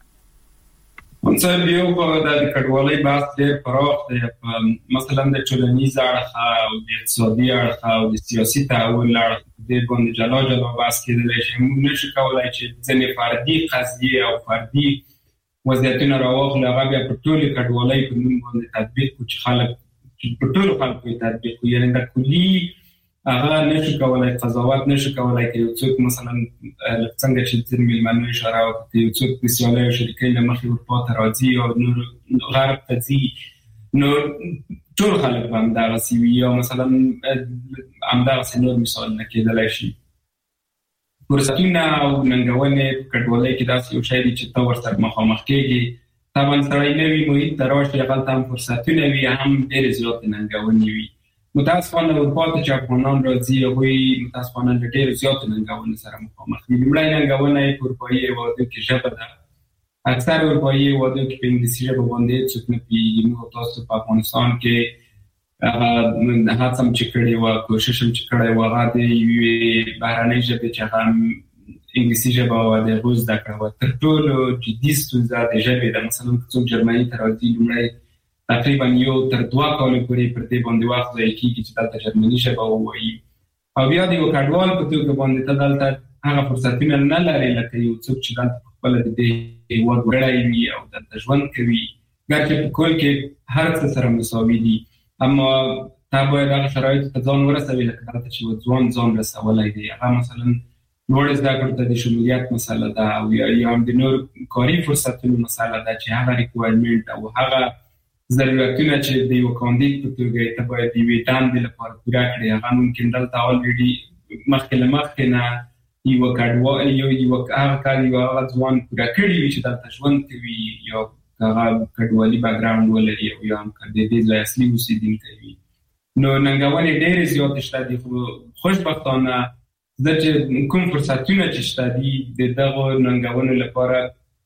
منصب یو په د کډوالۍ بحث ډېر پراخ دی مثلا د ټولنیز اړخ او د اقتصادي اړخ او د سیاسي تعاون اړخ د باندې جلا جلا بحث کېدلی شي. موږ نشو کولای چې ځینې فردي قضیې او فردي وضعیتونه راواخلو هغه بیا په ټولې کډوالۍ په نوم باندې تطبیق کړو چې خلک په ټولو خلکو یې تطبیق کړو. یعنې د کلي هغه نشو کولای قضاوت نشو کولای چې یو څوک مثلا څنګه چې د میلمنو اشاره وکړي یو څوک د سیالۍ او شریکۍ له مخې اروپا ته راځي او نور غرب ته ځي نو ټول خلک به همدغسې وي یا مثلا همدغسې نور مثالونه کېدلی شي. فرصتونه او ننګونې په کډوالۍ کې داسې یو شی دی چې ته ورسره مخامخ کېږي. طبعا سړی نوي محیط ته راشي هغلته هم فرصتونه وي هم ډېرې زیاتې ننګونې وي. متاسفانه اروپا ته چې افغانان راځي هغوی متاسفانه له ډېرو زیاتو ننګونو سره مخامخ دي. لومړی ننګونه یې په اروپایي هېوادو کې ژبه ده. اکثر اروپایي هېوادو کې په انګلیسي ژبه باندې هېڅوک نه پوهېږي. موږ تاسو په افغانستان کې هغه هڅه هم چې کړې وه کوشش هم چې کړی و هغه د یوې بهرنۍ ژبې چې هغه انګلیسي ژبه وه د هغو زده کړه وه. تر ټولو جدي ستونزه د ژبې ده. مثلا که څوک جرمني ته راځي لومړی تقریبا یو تر دوه کالو پورې پر دې باندې وخت ضایع کېږي چې دلته جرمني ژبه ووایي او بیا د یو کډوال په توګه باندې ته دلته هغه فرصتونه نه لرې لکه یو څوک چې دلته پخپله د دې هېواد وګړی وي او دلته ژوند کوي ګرچې په کل کې هر څه سره مساوي دي اما تا باید هغه شرایطو ته ځان ورسوي لکه دلته چې یو ځوان ځان رسولی دی. هغه مثلا نور زده کړو ته د شمولیت مسله ده او یا هم د نور کاري فرصتونو مسله ده چې هغه ریکوایرمنټ او هغه ضرورتونه چې د یو کاندید په توګه ته باید د یوې دندې لپاره پوره کړي هغه ممکن دلته الریډي مخکې له مخکې نه یوه کډوال یو یوه هغه کار یو هغه ځوان پوره کړي وي چې دلته ژوند کوي یا هغه کډوالي بیکګراونډ ولري او یا هم که د دې ځای اصلي اوسېدونکی وي. نو ننګونې ډېرې زیاتې شته دي خو خوشبختانه زه چې کوم فرصتونه چې شته دي د دغو ننګونو لپاره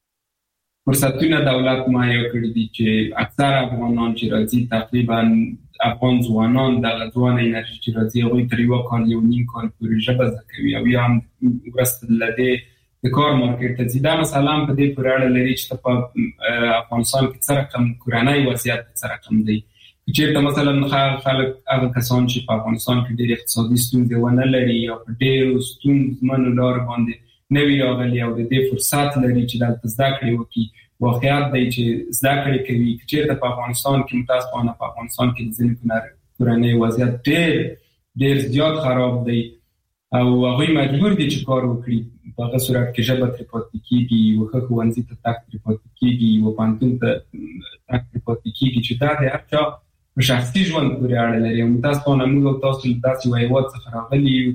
فرصتونه دولت مهیا کړي دي چې اکثر افغانان چې راځي تقریبا افغان ځوانان دغه ځوان انرژي چې راځي هغوی تر یوه کال یو نیم کال پورې ژبه زده کوي او یا هم وروسته له دې د کار مارکېټ ته ځي. دا مثلا په دې پورې اړه لري چې ته په افغانستان کې څه رقم کورنی وضعیت څه رقم دی. که چېرته مثلا خلک هغه کسان چې په افغانستان کې ډېرې اقتصادي ستونزې ونه لري یا په ډېرو ستونزمنو لارو باندې نوی راغلی او د دې فرصت لري چې دلته زده کړې وکړي واقعیت دی چې زده کړې کوي. که چېرته په افغانستان کې متاسفانه په افغانستان کې د ځینې کورنۍ وضعیت ډېر ډېر زیات خراب دی او هغه مجبور دي چې کار وکړي په هغه صورت کې ژبه تر پاتې کیږي او ښه ښوونځي ته تګ تر پاتې کیږي او پانتون ته تګ تر پاتې کیږي چې دا د هر چا په شخصي ژوند پورې اړه لري. متاسفانه موږ تاسو له داسې هیواد څخه راغلي یو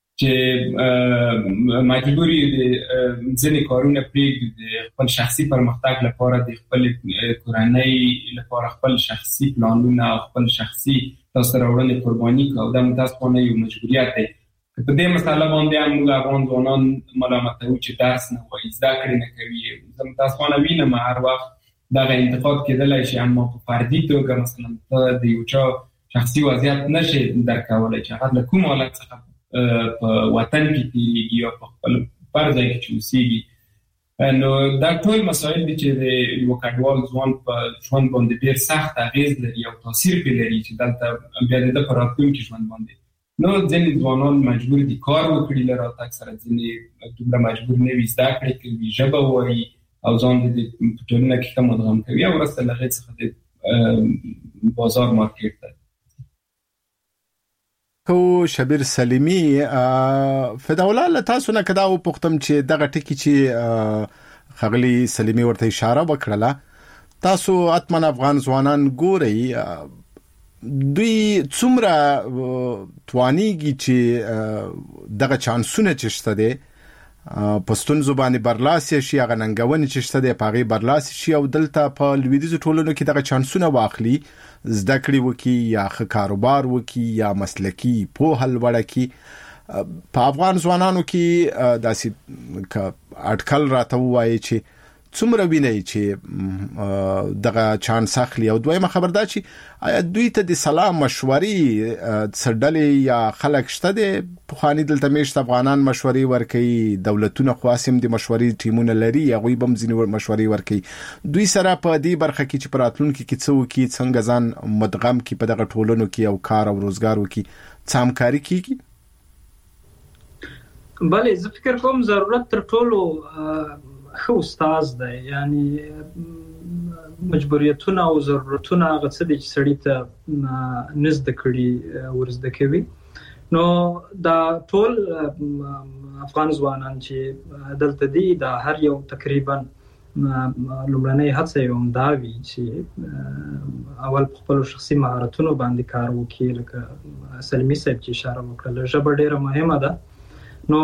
چې مجبور یو د ځینې کارونه پرېږدو د خپل شخصي پرمختګ لپاره، د خپل کورنۍ لپاره خپل شخصي پلانونه او خپل شخصي لاسته راوړنې قرباني کړو. دا متاسفانه یو مجبوریت دی. په دې مسله باندې هم موږ افغان ځوانان ملامتوو چې درس نه وایي، زده کړې نه کوي. زه متاسفانه وینم هر وخت دغه انتقاد کېدلی شي، اما په فردي توګه مثلا ته د یو چا شخصي وضعیت نشي درک کولی چې هغه له کوم حالت څخه په وطن کې تېرېږي یا په خپل بر ځای کې چې اوسېږي. نو دا ټول مسایل دي چې د یو کډوال ځوان په ژوند باندې ډېر سخت اغېز لري او تاثیر پرې لري چې دلته بیا د ده په راتلونکي ژوند باندې. نو ځینې ځوانان مجبور دي کار وکړي له راتګ سره، ځینې دومره مجبور نه وي، زده کړې کوي، ژبه وایي او ځان د په ټولنه کې ښه مدغم کوي او وروسته له هغې څخه د بازار مارکېټ ته. خو شبیر سلیمي فداءالله له تاسو نه که دا وپوښتم چې دغه ټکي چې ښاغلي سلیمي ورته اشاره وکړله، تاسو حتما افغان ځوانان ګورئ، دوی څومره توانیږي چې دغه چانسونه چې شته دی په ستونزو باندې برلاسي شي، هغه ننګونې چې شته دی په هغې برلاسي شي او دلته په لویدیځو ټولنو کې دغه چانسونه واخلي، زده کړې وکړي یا ښه کاروبار وکړي یا مسلکي پوهه لوړه کړي. په افغان ځوانانو کې داسې که اټکل راته ووایي چې څومره وینئ چې دغه چانس اخلي؟ او دویمه خبر دا چې آیا دوی ته د سلا مشورې څه ډلې یا خلک شته دی؟ پخواني دلته میشت افغانان مشورې ورکوي، دولتونه خو هسې هم د مشورې ټیمونه لري، هغوی به هم ځینې مشورې ورکوي. دوی سره په دې برخه کې چې په راتلونکي کې څه وکړي، څنګه ځان مدغم کړي په دغه ټولنو کې او کار او روزګار وکړي، څه همکاري کیږي؟ بله، زه فکر کوم ضرورت تر ټولو خو استاد دی، یعنی مجبوریتونه او ضرورتونه هغه څه دي چې سړی ته نه زده کړي ورزده کوي. نو دا ټول افغان ځوانان چې دلته دي دا هر یو تقریبا لومړنۍ هڅه یې همدا وي چې اول په خپلو شخصي مهارتونو باندې کار وکړي. لکه سلمي صاحب چې اشاره وکړله، ژبه ډېره مهمه ده. نو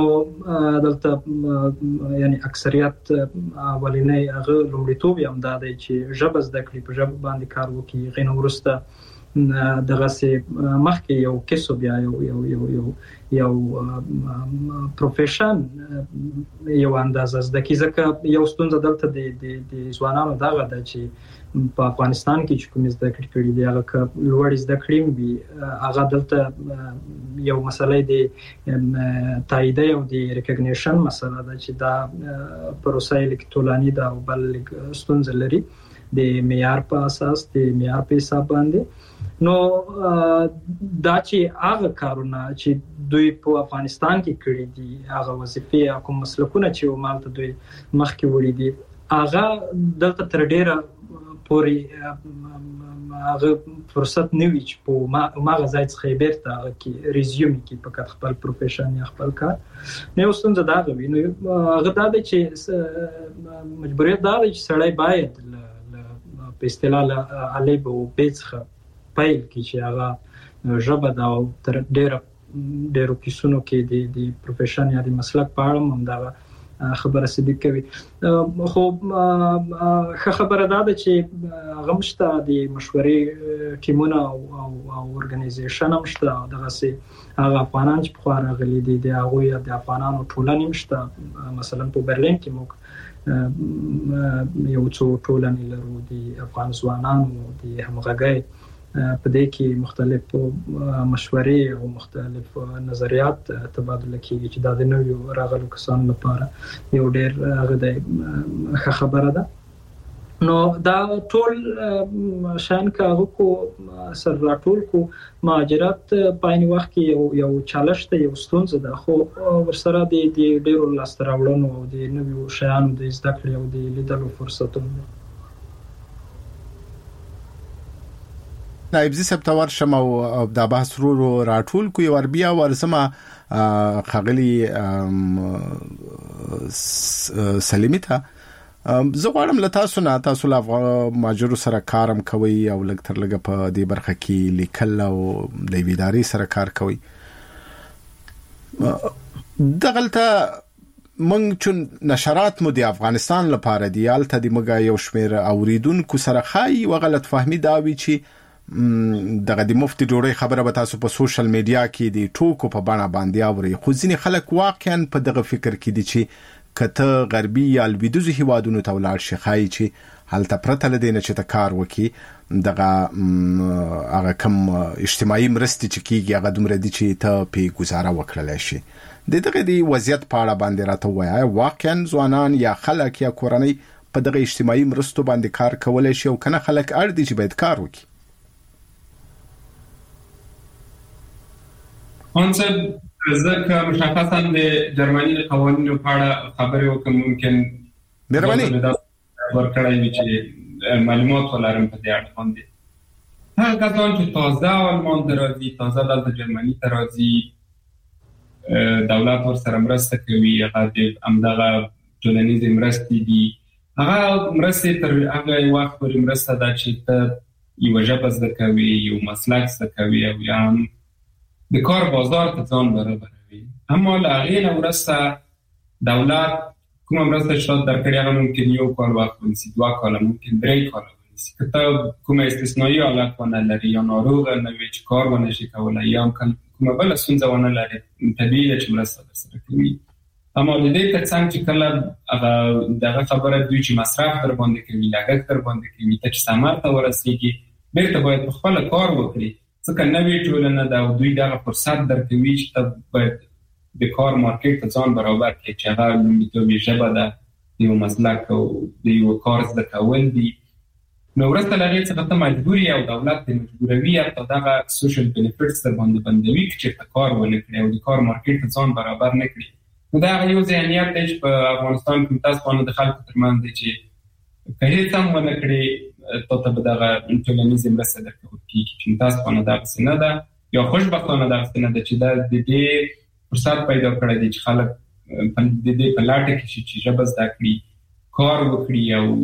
دلته یعنی اکثریت اولینی هغه لومړیتوب یې همدا دی چې ژبه زده کړي، په ژبه باندې کار وکړي. هغې نه وروسته دغسې مخکې یو کسب یا یو یو یو یو یو پروفیشن یو اندازه زده کړي. ځکه یو ستونزه دلته د ځوانانو دغه ده چې په افغانستان کې چې کومې زده کړې کړي دي، هغه که لوړې زده کړې هم وي، هغه دلته یو مسله د تاییدی او د ریکګنیشن مسله ده چې دا پروسه یې لږ طولاني ده او بل لږ ستونزه لري د معیار په اساس، د معیار په حساب باندې. نو دا چې هغه کارونه چې دوی په افغانستان کې کړي دي، هغه وظیفې او کوم مسلکونه چې همالته دوی مخکې وړي دي، هغه دلته تر ډېره پورې هغه فرصت نه وي چې په هماغه ځای څخه یې بیرته هغه کې ریزیوم کړي په خپل پروفیشن یا خپل کار. نو یو ستونزه دا هغه وي. نو هغه دا دی چې مجبوریت دا دی چې سړی باید په اصطلاح له الف او ب څخه پیل کړي چې هغه ژبه ده او تر ډېره ډېرو کیسونو کې د پروفیشن یا د مسلک په اړه هم همدغه خبره صدق کوي. خو ښه خبره دا ده چې هغه هم شته، د مشورې ټیمونه او ارګنایزیشن هم شته. دغسې هغه افغانان چې پخوا راغلي دي د هغوی د افغانانو ټولنې هم شته. مثلا په برلین کې موږ یو څو ټولنې لرو د افغان ځوانانو د همغږۍ، په دې کې مختلف مشورې او مختلف نظریات تبادله کیږي چې دا د نویو راغلو کسانو لپاره یو ډېر هغه دی ښه خبره ده. نو دا ټول شیان که هغه کو سر راټول کو، مهاجرت په عین وخت کې یو یو چالش ده، یو ستونزه ده، خو ورسره د ډېرو لاسته راوړنو او د نویو شیانو د زده کړې او د لیدلو فرصتونه ده. نایب زی سپتور شمو د بحث رو راټول کو یو بیا ورسمه خغلی سلیمیته زه غواړم له تاسو نه تاسو له ماجرو سره کارم کوي او لږ تر لږه په دې برخه کې لیکل او د ویداري سره کار کوي. دغلته موږ چې نشرات مو د افغانستان لپاره دی الته د موږ یو شمیر اوریدونکو سره خای او غلط فهمي دا وی چې دغه د مفتي ډوړې خبره به تاسو په سوشل میډیا کې د ټوکو په بڼه باندې اوري خو ځینې خلک واقعا په دغه فکر کې دي چې کته غربي یا لویدیځو هیوادونو ته ولاړ شي خای چې هلته پرته لدینه چې ته کار وکي دغه هغه کم اجتماعي مرستې چې کیږي هغه دومره دي چې ته په گزاره وکړل شي. د دغه دی وضعیت په اړه باندې راته وایي واقعا ځوانان یا خلک یا کورنۍ په دغه اجتماعي مرستو باندې کار کولای شي او کنه خلک اړ دي چې باید کار وکړي. انځ ځکه مشخصا د جرمني د قوانینو په اړه خبرې وکړم ممکن مهرباني ورکړای وي چې معلومات ولرم په دې اړه باندې. هغه کسان چې تازه آلمان ته راځي تازه دلته جرمني ته راځي دولت ورسره مرسته کوي هغه د همدغه ټولنیزې مرستې دي هغه مرستې تر هغه وخت پورې مرسته ده چې ته یوه ژبه زده کوي یو مسلک زده کوي او یا هم د کار بازار ته ځان برابروي. اما له هغې نه وروسته دولت کومه مرسته چې تاسو درکړې هغه ممکن یو کال وخت ونیسي دوه کاله ممکن درې کاله ونیسي که ته کومه استثنایي حالت ونه لري یا ناروغه نه وي چې کار ونه شي کولی یا هم کومه بله ستونزه ونه لري طبیعي ده چې مرسته درسره کوي. اما د دې تر څنګ چې کله هغه دغه خبره دوی چې مصرف در باندې کوي لګښت در باندې کوي ته چې ثمر ته ورسېږي بېرته باید په خپله کار وکړي ځکه نوې ټولنه ده او دوی دغه فرصت درکوي چې ته باید د کار مارکیټ ته ځان برابر کړي چې هغه لومړیتوب یې ژبه ده د یو مسلک او د یو کار زده کول دي. نو وروسته له هغې څخه ته مجبور یې او دولت دې مجبوروي حتی دغه سوشل بینیفټس در باندې بندوي که چېرته کار ونه کړي او د کار مارکیټ ته ځان برابر نه کړي. نو دا هغه یو ذهنیت دی چې په افغانستان کې متاسفانه د خلکو ترمنځ دی چې که هېڅ هم ونه کړي تا ته به دغه ټولنیزې مرسته درکول کېږي چې متاسفانه دغسې نه ده یا خوشبختانه دغسې نه ده چې دا د دې فرصت پیدا کړی دی چې خلک د دې په لټه کې شي چې ژبه زده کړي کار وکړي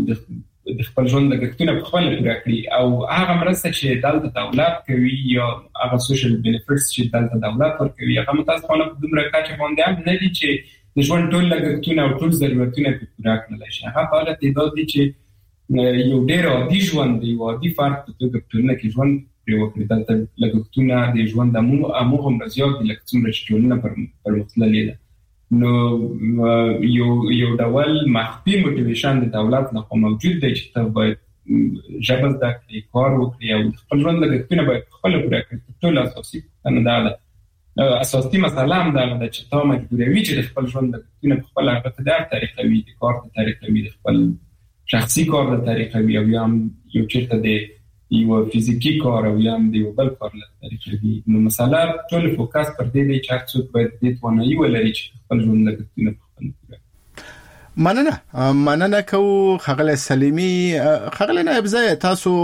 او د خپل ژوند لګښتونه په خپله پوره کړي او هغه مرسته چې دلته دولت کوي یا هغه سوشل بینیفټس چې دلته دولت ورکوي هغه متاسفانه په دومره کچه باندې هم نه دي چې د ژوند ټول لګښتونه او ټول ضرورتونه پرې پوره کړلی شي. هغه په هغه تعداد دي چې یو ډېر عادي ژوند دی یو عادي فرد په توګه په ټولنه کې ژوند پرې وکړي. دلته لګښتونه د ژوند هماغومره زیات دي لکه څومره چې ټولنه پرمختللې ده. نو یو یو ډول مخفي موټیویشن د دولت لخوا موجود دی چې ته باید ژبه زده کړې کار وکړي او د خپل ژوند لګښتونه باید خپله پوره کړي. تر ټولو اساسي پوښتنه دا ده اساسي مسله هم دغه ده چې تا مجبوروي چې د خپل ژوند لګښتونه په خپله هغه ته د هر طریقه وي د کار د طریقه وي د خپل شخصي کار د طریقه وي او یا هم یو چېرته د یو فزیکي کار او یا هم د یو بل کار له طریقه وي. نو مسله ټول فوکس پر دې دی چې هر څوک باید دې توانایي ولري چې خپل ژوند لګښتونه په خپله پوره کړي. مننه مننه کوو ښاغلی سلیمي. ښاغلی نایب زی تاسو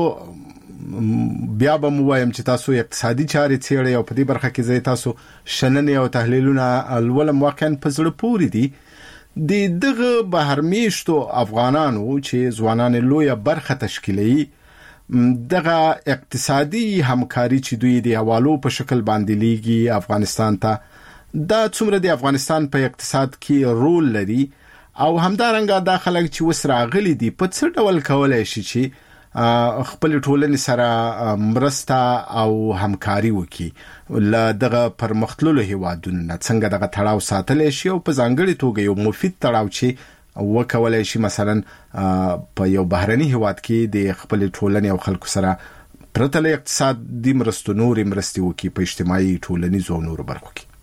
بیا به مو وایم چې تاسو اقتصادي چارې څېړئ او په دې برخه کې زه تاسو شننې او تحلیلونه لولم واقعا په زړه پورې دي. د دغه بهرمیشتو افغانانو چې ځوانان لویه برخه تشکیلوي دغه اقتصادي همکاري چې دوی د حوالو په شکل باندې لیږي افغانستان ته دا څومره د افغانستان په اقتصاد کې رول لري او همدارنګه دا خلک چې اوس راغلي دي په څه ډول کولی شي چې خپل ټولنې سره مرسته او همکاري وکړي له دغه پرمختللو هیوادونو نه څنګه دغه تړاو ساتلی شي او په ځانګړې توګه یو مفید تړاو چې وکولی شي مثلا په یو بهرني هیواد کې د خپل ټولنې او خلکو سره پرته له اقتصادي مرستو نورې مرستې وکړي په اجتماعي ټولنیزو او نورو برخو کې.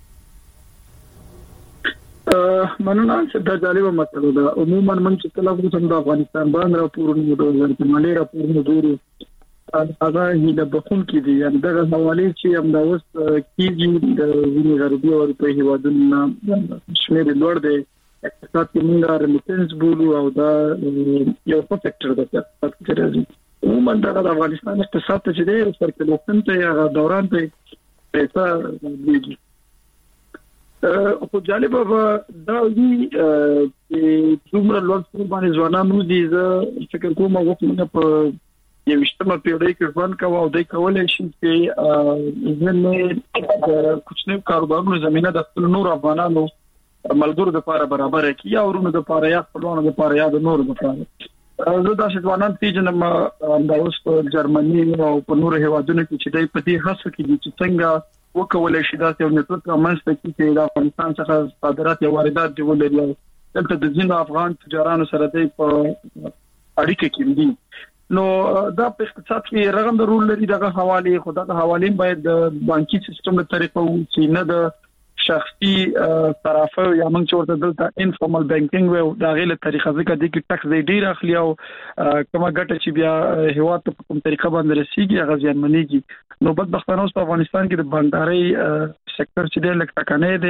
مننه چې دا جالبه مسله ده. عموما من چې کله کوم د افغانستان باندې راپورونه د ورته راپورونه ګورو هغه هیله بخون کې دي یعنی دغه حواله چې هم دا اوس کیږي د ویني غربي او په هیوادونو شمیر لوړ دی اقتصاد کې موږ رمیټنس بولو او دا یو فکټر ده چې راځي عموما د افغانستان اقتصاد ته چې د سرکلوشن ته یا دوران ته پیسې دیږي خو جالب دا وی چې څومره لوړ باندې ځوانان دي زه فکر کوم چې په یو شتمه پیړۍ کې ژوند کوي او د کولای شي چې ځنه د کوچنیو کاروبارونو زمينه د خپل نور افغانانو ملګرو لپاره برابر کړي او ورونو لپاره یا خپلوانو لپاره یا د نور لپاره زه دا ځوانان پیژنم د اوس په جرمني او په نور هیوادونو کې چې د پدې هڅه کې چې څنګه وکولای شي دا یو نتورک رامنځته کړي چې د افغانستان څخه صادرات او واردات دی ولري دلته د ځینو افغان تجارانو سره د اړیکې کې دي نو دا په اقتصاد کې رغم ضرور لري دغه حواله خو دغه حواله باید د بانکي سیستم له طریقو چې نه د شخصي طرفه یا موږ چې ورته دلته انفورمال بانکینګ و دا غیله طریقه ځکه د کې ټکس دی ډیر اخلي او کومه ګټه چې بیا هیواد ته په کوم طریقه باندې رسیږي هغه ځانمنېږي نو بدبختانه اوس په افغانستان کې د بانکداري سکتور چې د لکټکنه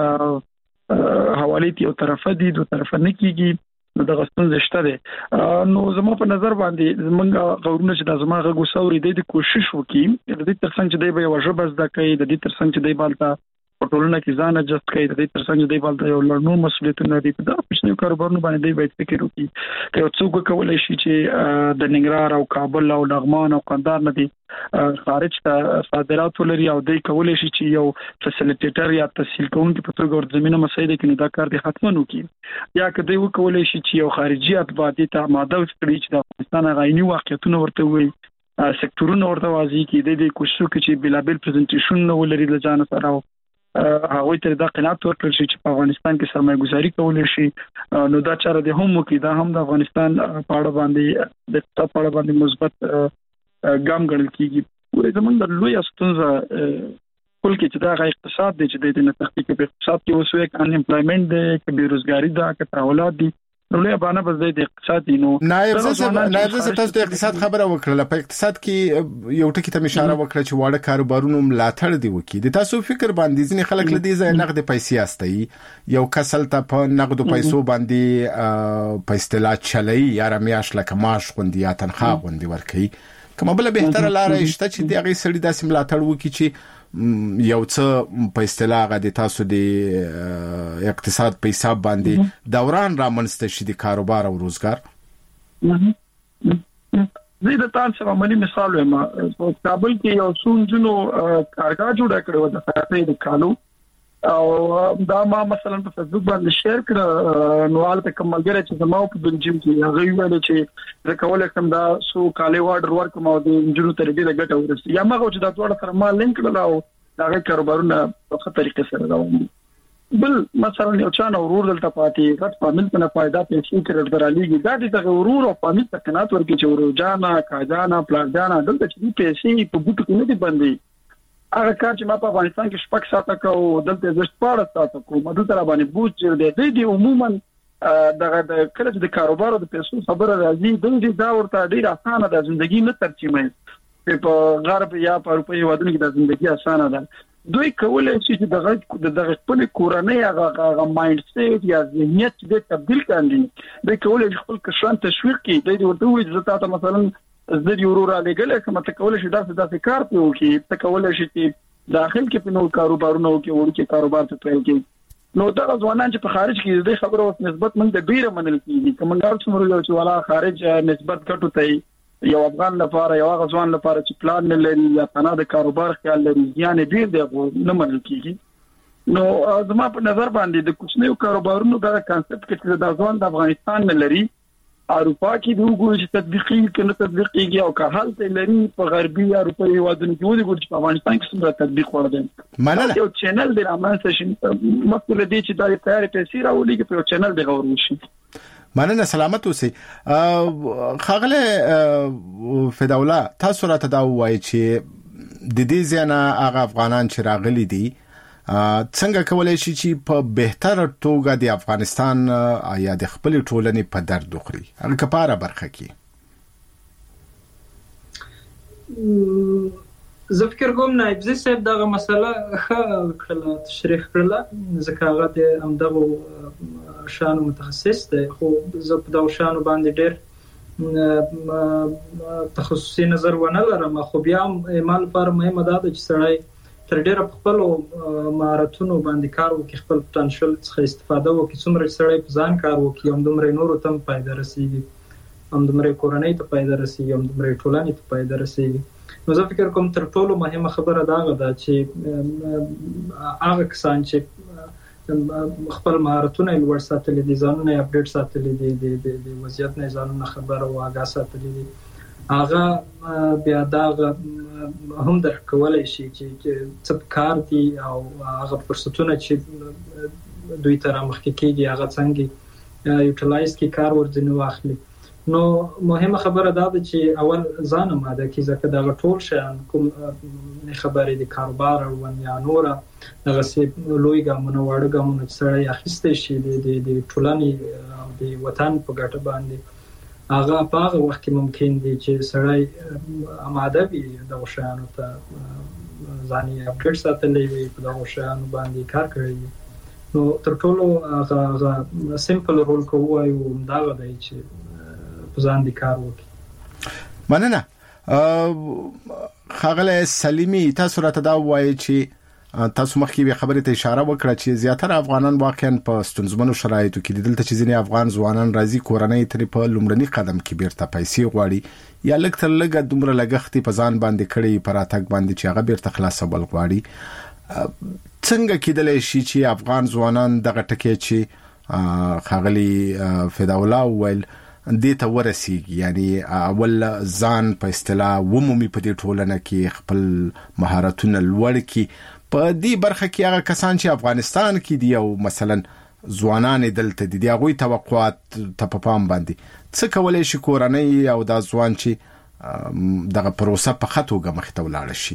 دی حواله یو طرفه دي دوه طرفه نه کیږي نو د غستون زشته ده نو زمو په نظر باندې زمونږ غوړونه چې د زماغه غوسوري د کوشش وکړي د دې ترڅنګ چې دی به وجبه زده کوي د دې ترڅنګ چې دی بالته په ټولنه کې ځان اجازه کوي د دې ترڅنګ چې دی بالته یو لړنو مسؤلیتونه دي په دغه کاروبارونو باندې دی باید فکر وکړي که یو څوک کولای شي چې د ننګرهار او کابل او لغمان او کندهار نه دي خارج ته صادرات ولري او دی کولای شي چې یو فسیلیټیټر یا تسهیل کوونکی په توګه ورته زمينه مسایده کې دا کار دی ختمه وکړي یا که دی وکولای شي چې یو خارجي اتباع دي ته ماده وکړي چې د افغانستان غایني واقعیتونه ورته وي سکتورونه ورته واضح کړي د دې کوشش کوي چې بلابل پریزنټیشن نو ولري د ځان سره هغه ته د قناعت ورکړل شي چې په افغانستان کې سرمایه گذاري کول شي نو دا چاره د هم کې دا هم د افغانستان په اړه باندې د اقتصاد په اړه باندې مثبت ګام ګڼل کیږي ورته زمونږ د لوی استونزه کول کې چې دا غي اقتصاد دی چې د تحقیق په اقتصاد کې اوس یک ان امپلویمنت دی کې بیروزګاری دا کې تحولات دي نو له باندې بس د اقتصاد نو نایب زه نایب زه تاسو د اقتصاد خبره وکړه په اقتصاد کې یو ټکی ته اشاره وکړه چې واړه کاروبارونو ملاتړ دی وکي د تاسو فکر باندې ځینې خلک لدی ځای نقد پیسې استي یو کسل ته په نقد پیسو باندې په اصطلاح چلای یا رمیاش لکه معاش غوندي یا تنخواه غوندي ورکي کومه بل به تر لاره شته چې دغه سړي داسې ملاتړ وکي چې یو څه په اصطلاح غو تاسو د اقتصاد په حساب باندې دوران را منځته شي د کاروبار او روزګار زه د تاسو عملی مثال وایم په کابل کې یو څونجنو کارګر جوړ کړو د فاتحې د کالو او دا ما مثلا په فیسبوک باندې شیر کړ نو حالت کومګره چې زمو په بلجیم کې هغه ویل چې رکول کوم دا سو کالي وارډر ورکوم او د انجنونو تر دې د ګټه ورسي یا مغه چې دا ټول سره ما لینک کړل دا کاروبارونه په خطر طریقې سره راوړي بل مثلا یو چا نو ورور دلته پاتې غټ فامیل په فائدہ پیسې کړل درالېږي دا د ورور او فامیل په کنات ورکې چې ورجانا کاجانا پلاجانا دلته چې پیسې په بوټو کې نه دي باندې هغه کار چې ما په افغانستان کې شپږ ساعته کوو دلته زشت پاره ساعته کوم دلته را باندې بوج جوړ دی دی عموما دغه د کله چې د کاروبار او د پیسو خبره راځي دغه دا ورته ډیر اسانه ده ژوندۍ نه ترجمه په غرب یا په اروپا هیوادونو کې د ژوندۍ اسانه ده دوی کولای شي چې دغه دغه خپل کورنۍ هغه مایند سیټ یا ذهنیت دې تبدیل کړي دوی کولای شي خپل کشان تشویق کړي دوی ورته وایي چې تاسو مثلا زه یو ورور لګل کوم ته کولای شي داسې داسې کار کوي ته کولای شي چې داخل کې په نو کاروبارونو کې ورکه کاروبار ته پیل کړي نو دا ځوانان چې په خارج کې د خبرو نسبت موږ د ډیره منل کیږي کومګار څومره یو چې والا خارج نسبت ګټو ته یو افغان لپاره یو ځوان لپاره چې پلان نه لري یا تنه د کاروبار خیال لري ځان ډیر دی نه منل کیږي نو زما په نظر باندې د کوچنیو کاروبارونو دا کانسپټ کې د ځوان د افغانستان نه لري اروپا کې د وګورئ چې تطبیقي کنه تطبیقي او که حالت لري په غربي اروپایي هیوادونو کې وګورئ چې په افغانستان کې څومره تطبیق ورده مننه یو چینل دی رامنځته شي مسله دي چې دا تیار پیسې راولي کې په چینل دی غوړو شي مننه سلامت اوسئ خاغله فداوله تاسو راته دا وایي چې د دې ځنه هغه افغانان چې راغلي دي څنګه کولای شي چې په بهتر توګه د افغانستان یا د خپل ټولنې په درد وخوري هغه کپاره برخه کې زه فکر کوم نایب زی صاحب دغه مسله کله تشریح کړله ځکه هغه د همدغه شانو متخصص دی خو زه په دغه شانو باندې ډېر تخصصي نظر ونه لرم، خو بیا مال پر مهمه ده چې سړی تر ډیره خپل مهارتونو باندې کار وکړي، خپل پټنشل څخه استفاده وکړي. څومره سړی په ځان کار وکړي هم دومره نورو ته فائدہ رسیږي، هم دومره کورنۍ ته فائدہ رسیږي، هم دومره ټولنې ته فائدہ رسیږي. نو زه فکر کوم تر ټولو مهمه خبره دا ده چې هغه کسان چې خپل مهارتونه لوړ ساتلي دي، ځانونه اپډیټ ساتلي دي، د وضعیت نه ځانونه خبر او آگاه ساتلي دي، هغه بیا دا هم درک کولای شي چې څه کار دي او هغه فرصتونه چې دوی تر مخکې کېږي هغه څنګه یوټیلایز کی کار ورځنی واخلي. نو مهمه خبره دا ده چې اول ځان ماده کې ځکه دا ټول شیان کوم خبرې د کاروبار او یا نور دغه سي لوی ګامونه وړ ګامونه سره اخیستې شي د ټولنې او د وطن په ګټه باندې، هغه په هغه وخت کې ممکن دي چې سړی آماده وي د شیانو ته ځان یې اپډیټ ساتلی وي، په دغه شیانو باندې کار کړی وي. نو تر ټولو هغه سمپل رول کوو دا دی چې ځان دي کار وکړي. مننه. خاغله سلیمی، تاسو راته دا وایي چې تاسو مخکې به خبرې ته اشاره وکړه چې زیاتره افغانان واقعا په ستونزمنو شرایطو کې دلته چې ځینې افغان ځوانان راځي کورنۍ ترې په لومړني قدم کې بیرته پیسې غواړي یا لږ تر لږه دومره لګښتې په ځان باندې کړي پر اتګ باندې چې هغه بیرته خلاصول غواړي. څنګه کېدلی شي چې افغان ځوانان دغه ټکی چې خاغلی فداء الله ویل دې ته ورسیږي، یعنی اول ځان په اصطلاح ومومي په دې ټولنه کې خپل مهارتونه لوړ کړي. په دې برخه کې هغه کسان چې افغانستان کې دي او مثلا ځوانان دلته دي هغه توقعات ته په پام باندې څه کولای شي کورنۍ او دا ځوان چې دغه پروسه په خطوګه مخ ته ولاړ شي؟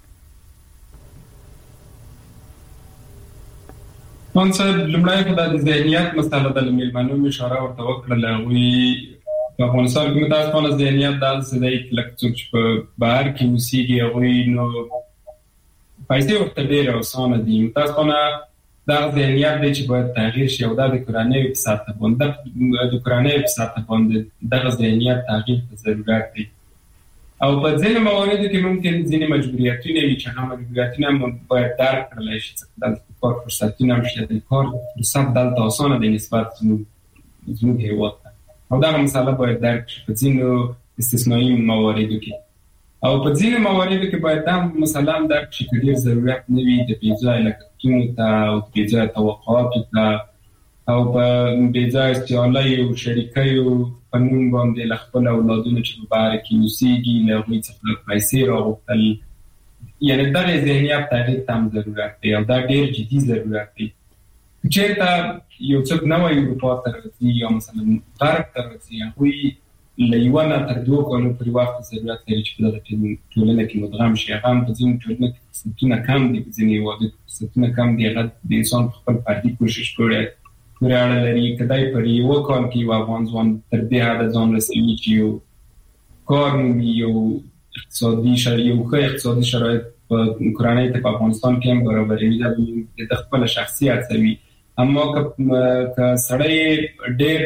منځ لمړی په د ذهنیت مسله د میلمنو اشاره ورته وکړه. لوي په افغانستان کې تاسو په ذهنیت دال سدای کلک څوک په بهر کې اوسېږي او نو پیسې ورته ډېر اسانه دي. تاسو په دا ذهنیت دی چې باید تغییر شي او دا د کورنۍ په ساته باندې د کورنۍ په ساته باندې دا ذهنیت تغییر ته ضرورت دی. او په ځینې مواردو کې ممکن ځینې مجبوریتونه وي چې هغه مجبوریتونه باید درک کړل شي چې د کار فرصتونه مشته د کار فرصت دلته اسانه دي نسبت زموږ هیواد او دا مسله باید درک شي په ځینو استثنایی مواردو کې. او په ځینې مواردو کې باید دا مثلا درک شي چې ډېر ضرورت نه وي د پیځای لکتونو ته او پیځای توقعاتو ته او په پیځای استعلای او شریکایو قانون باندې خپل اولادونو چې په بهر کې اوسېږي له هغوی څخه پیسې راغوښتل، یعنې دا ذهنیت تغییر ته هم ضرورت دی او دا ډېر جدي ضرورت دی. چېرته یو څوک نوی اروپا ته راځي یا مثلا غرب ته راځي هغوی له یوه نه تر دوه کالو پورې وخت ضرورت لري چې په دغه ټولنه کې مدغم شي. هغه هم په ځینو ټولنو کې فرصتونه کم دي، په ځینې هېوادو کې فرصتونه کم دي. هغه د انسان په خپل فردي کوشش پورې پورې اړه لري. کدی پر یو کال کې یو افغان ځوان تر دې حده ځان رسوي چې یو کار مومي، یو اقتصادي شرایط یو ښه اقتصادي شرایط په کورنۍ ته په افغانستان کې هم برابروي، دا د خپل شخصیت سوي. اما که سړی ډېر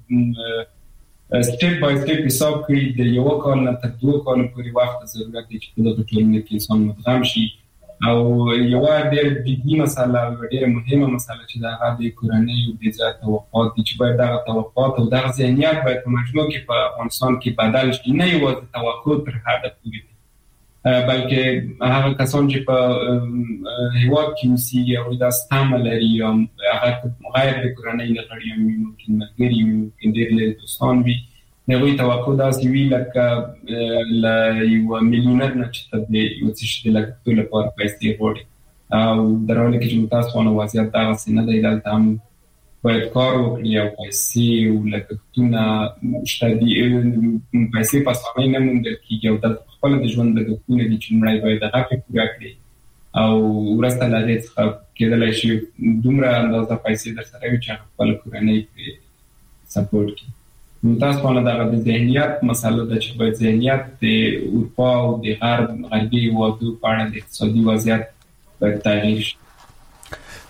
سټیپ بای سټیپ حساب کړي د یو کال نه تر دوه کال پورې وخت ضرورت دی چې په دغه ټولنه کې انسان مدغم شي. او یو ډېر جدي مسله او ډېر مهمه مسله چې دا هغه د کورنۍ او د ځای توقعات دي چې باید دغه توقعات او دغه ذهنیت باید په مجموع کې په افغانستان کې بدل شي، نه یوازې توقع تر حده پورې بلکې هغه کسان چې په هیواد کې اوسېږي او دا ستامه لري او هغه غیر د کورنۍ نه غړي وي، ممکن ملګري وي، ممکن ډېر لرې دوستان وي، د هغوی توقع داسې وي لکه له یوه میلیونر نه چې ته د یو څه شي د لګښتو لپاره پیسې غواړي. او در حاله کې چې متاسفانه وضعیت دغسې نه دی، دلته هم باید کار وکړي او پیسې او لګښتونه شته دي، پیسې په اسانۍ نه موندل کېږي او دلته خپله د ژوند لګښتونه دي چې لومړی باید هغه پرې پوره کړي او وروسته له هغې څخه کېدلی شي دومره اندازه پیسې در سره وي چې هغه خپله کورنۍ پرې سپورټ کړي. متاسفانه دغه د ذهنیت مسله ده چې باید ذهنیت د اروپا او د غرب غربي هېوادو په اړه د اقتصادي وضعیت باید تغییر شي.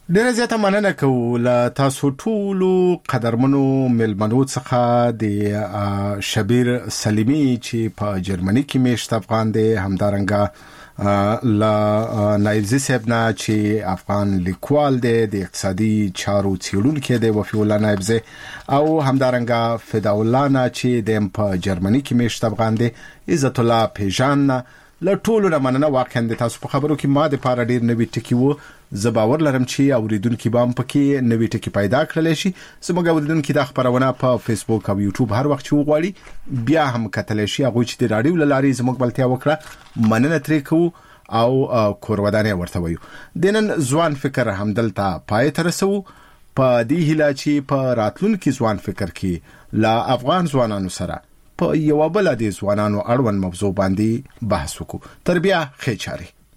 ډیره زیاته مننه کوم له تاسو ټولو قدرمنو ملمنو څخه د شبیر سلیمی چې په جرمني کې میشت افغان دی، همدارنګه لا نایبزی صاحب نه چې افغان لیکوال دی، د اقتصادي چارو څیړونکی دی وفي الله نایبزی، او همدارنګه فدا الله نه چې د په جرمني کې میشت افغان دی، عزت الله پیژان نه. له ټولو نه مننه. واقعا د تاسو په خبرو کې ما د پاره ډیر نوې ټکی وو. زه باور لرم چې اوریدونکو به هم پکې نوې ټکی پیدا کړل شي. زموږ اوریدونکو د خبرونه په فیسبوک او یوټیوب هر وخت چې وغواړي بیا هم کتل شي. هغه چې د رادیو لاري زموږ بلتیا وکړه مننه ترې کوو او کورودانه ورته وایو. د نن ځوان فکر همدلته پای ته رسو په دې هیله چې په راتلونکي ځوان فکر کې لا افغان ځوانانو سره په یو بل د ځوانانو اړوند موضوع باندې بحث وکړو. تر بیا خیر چاري.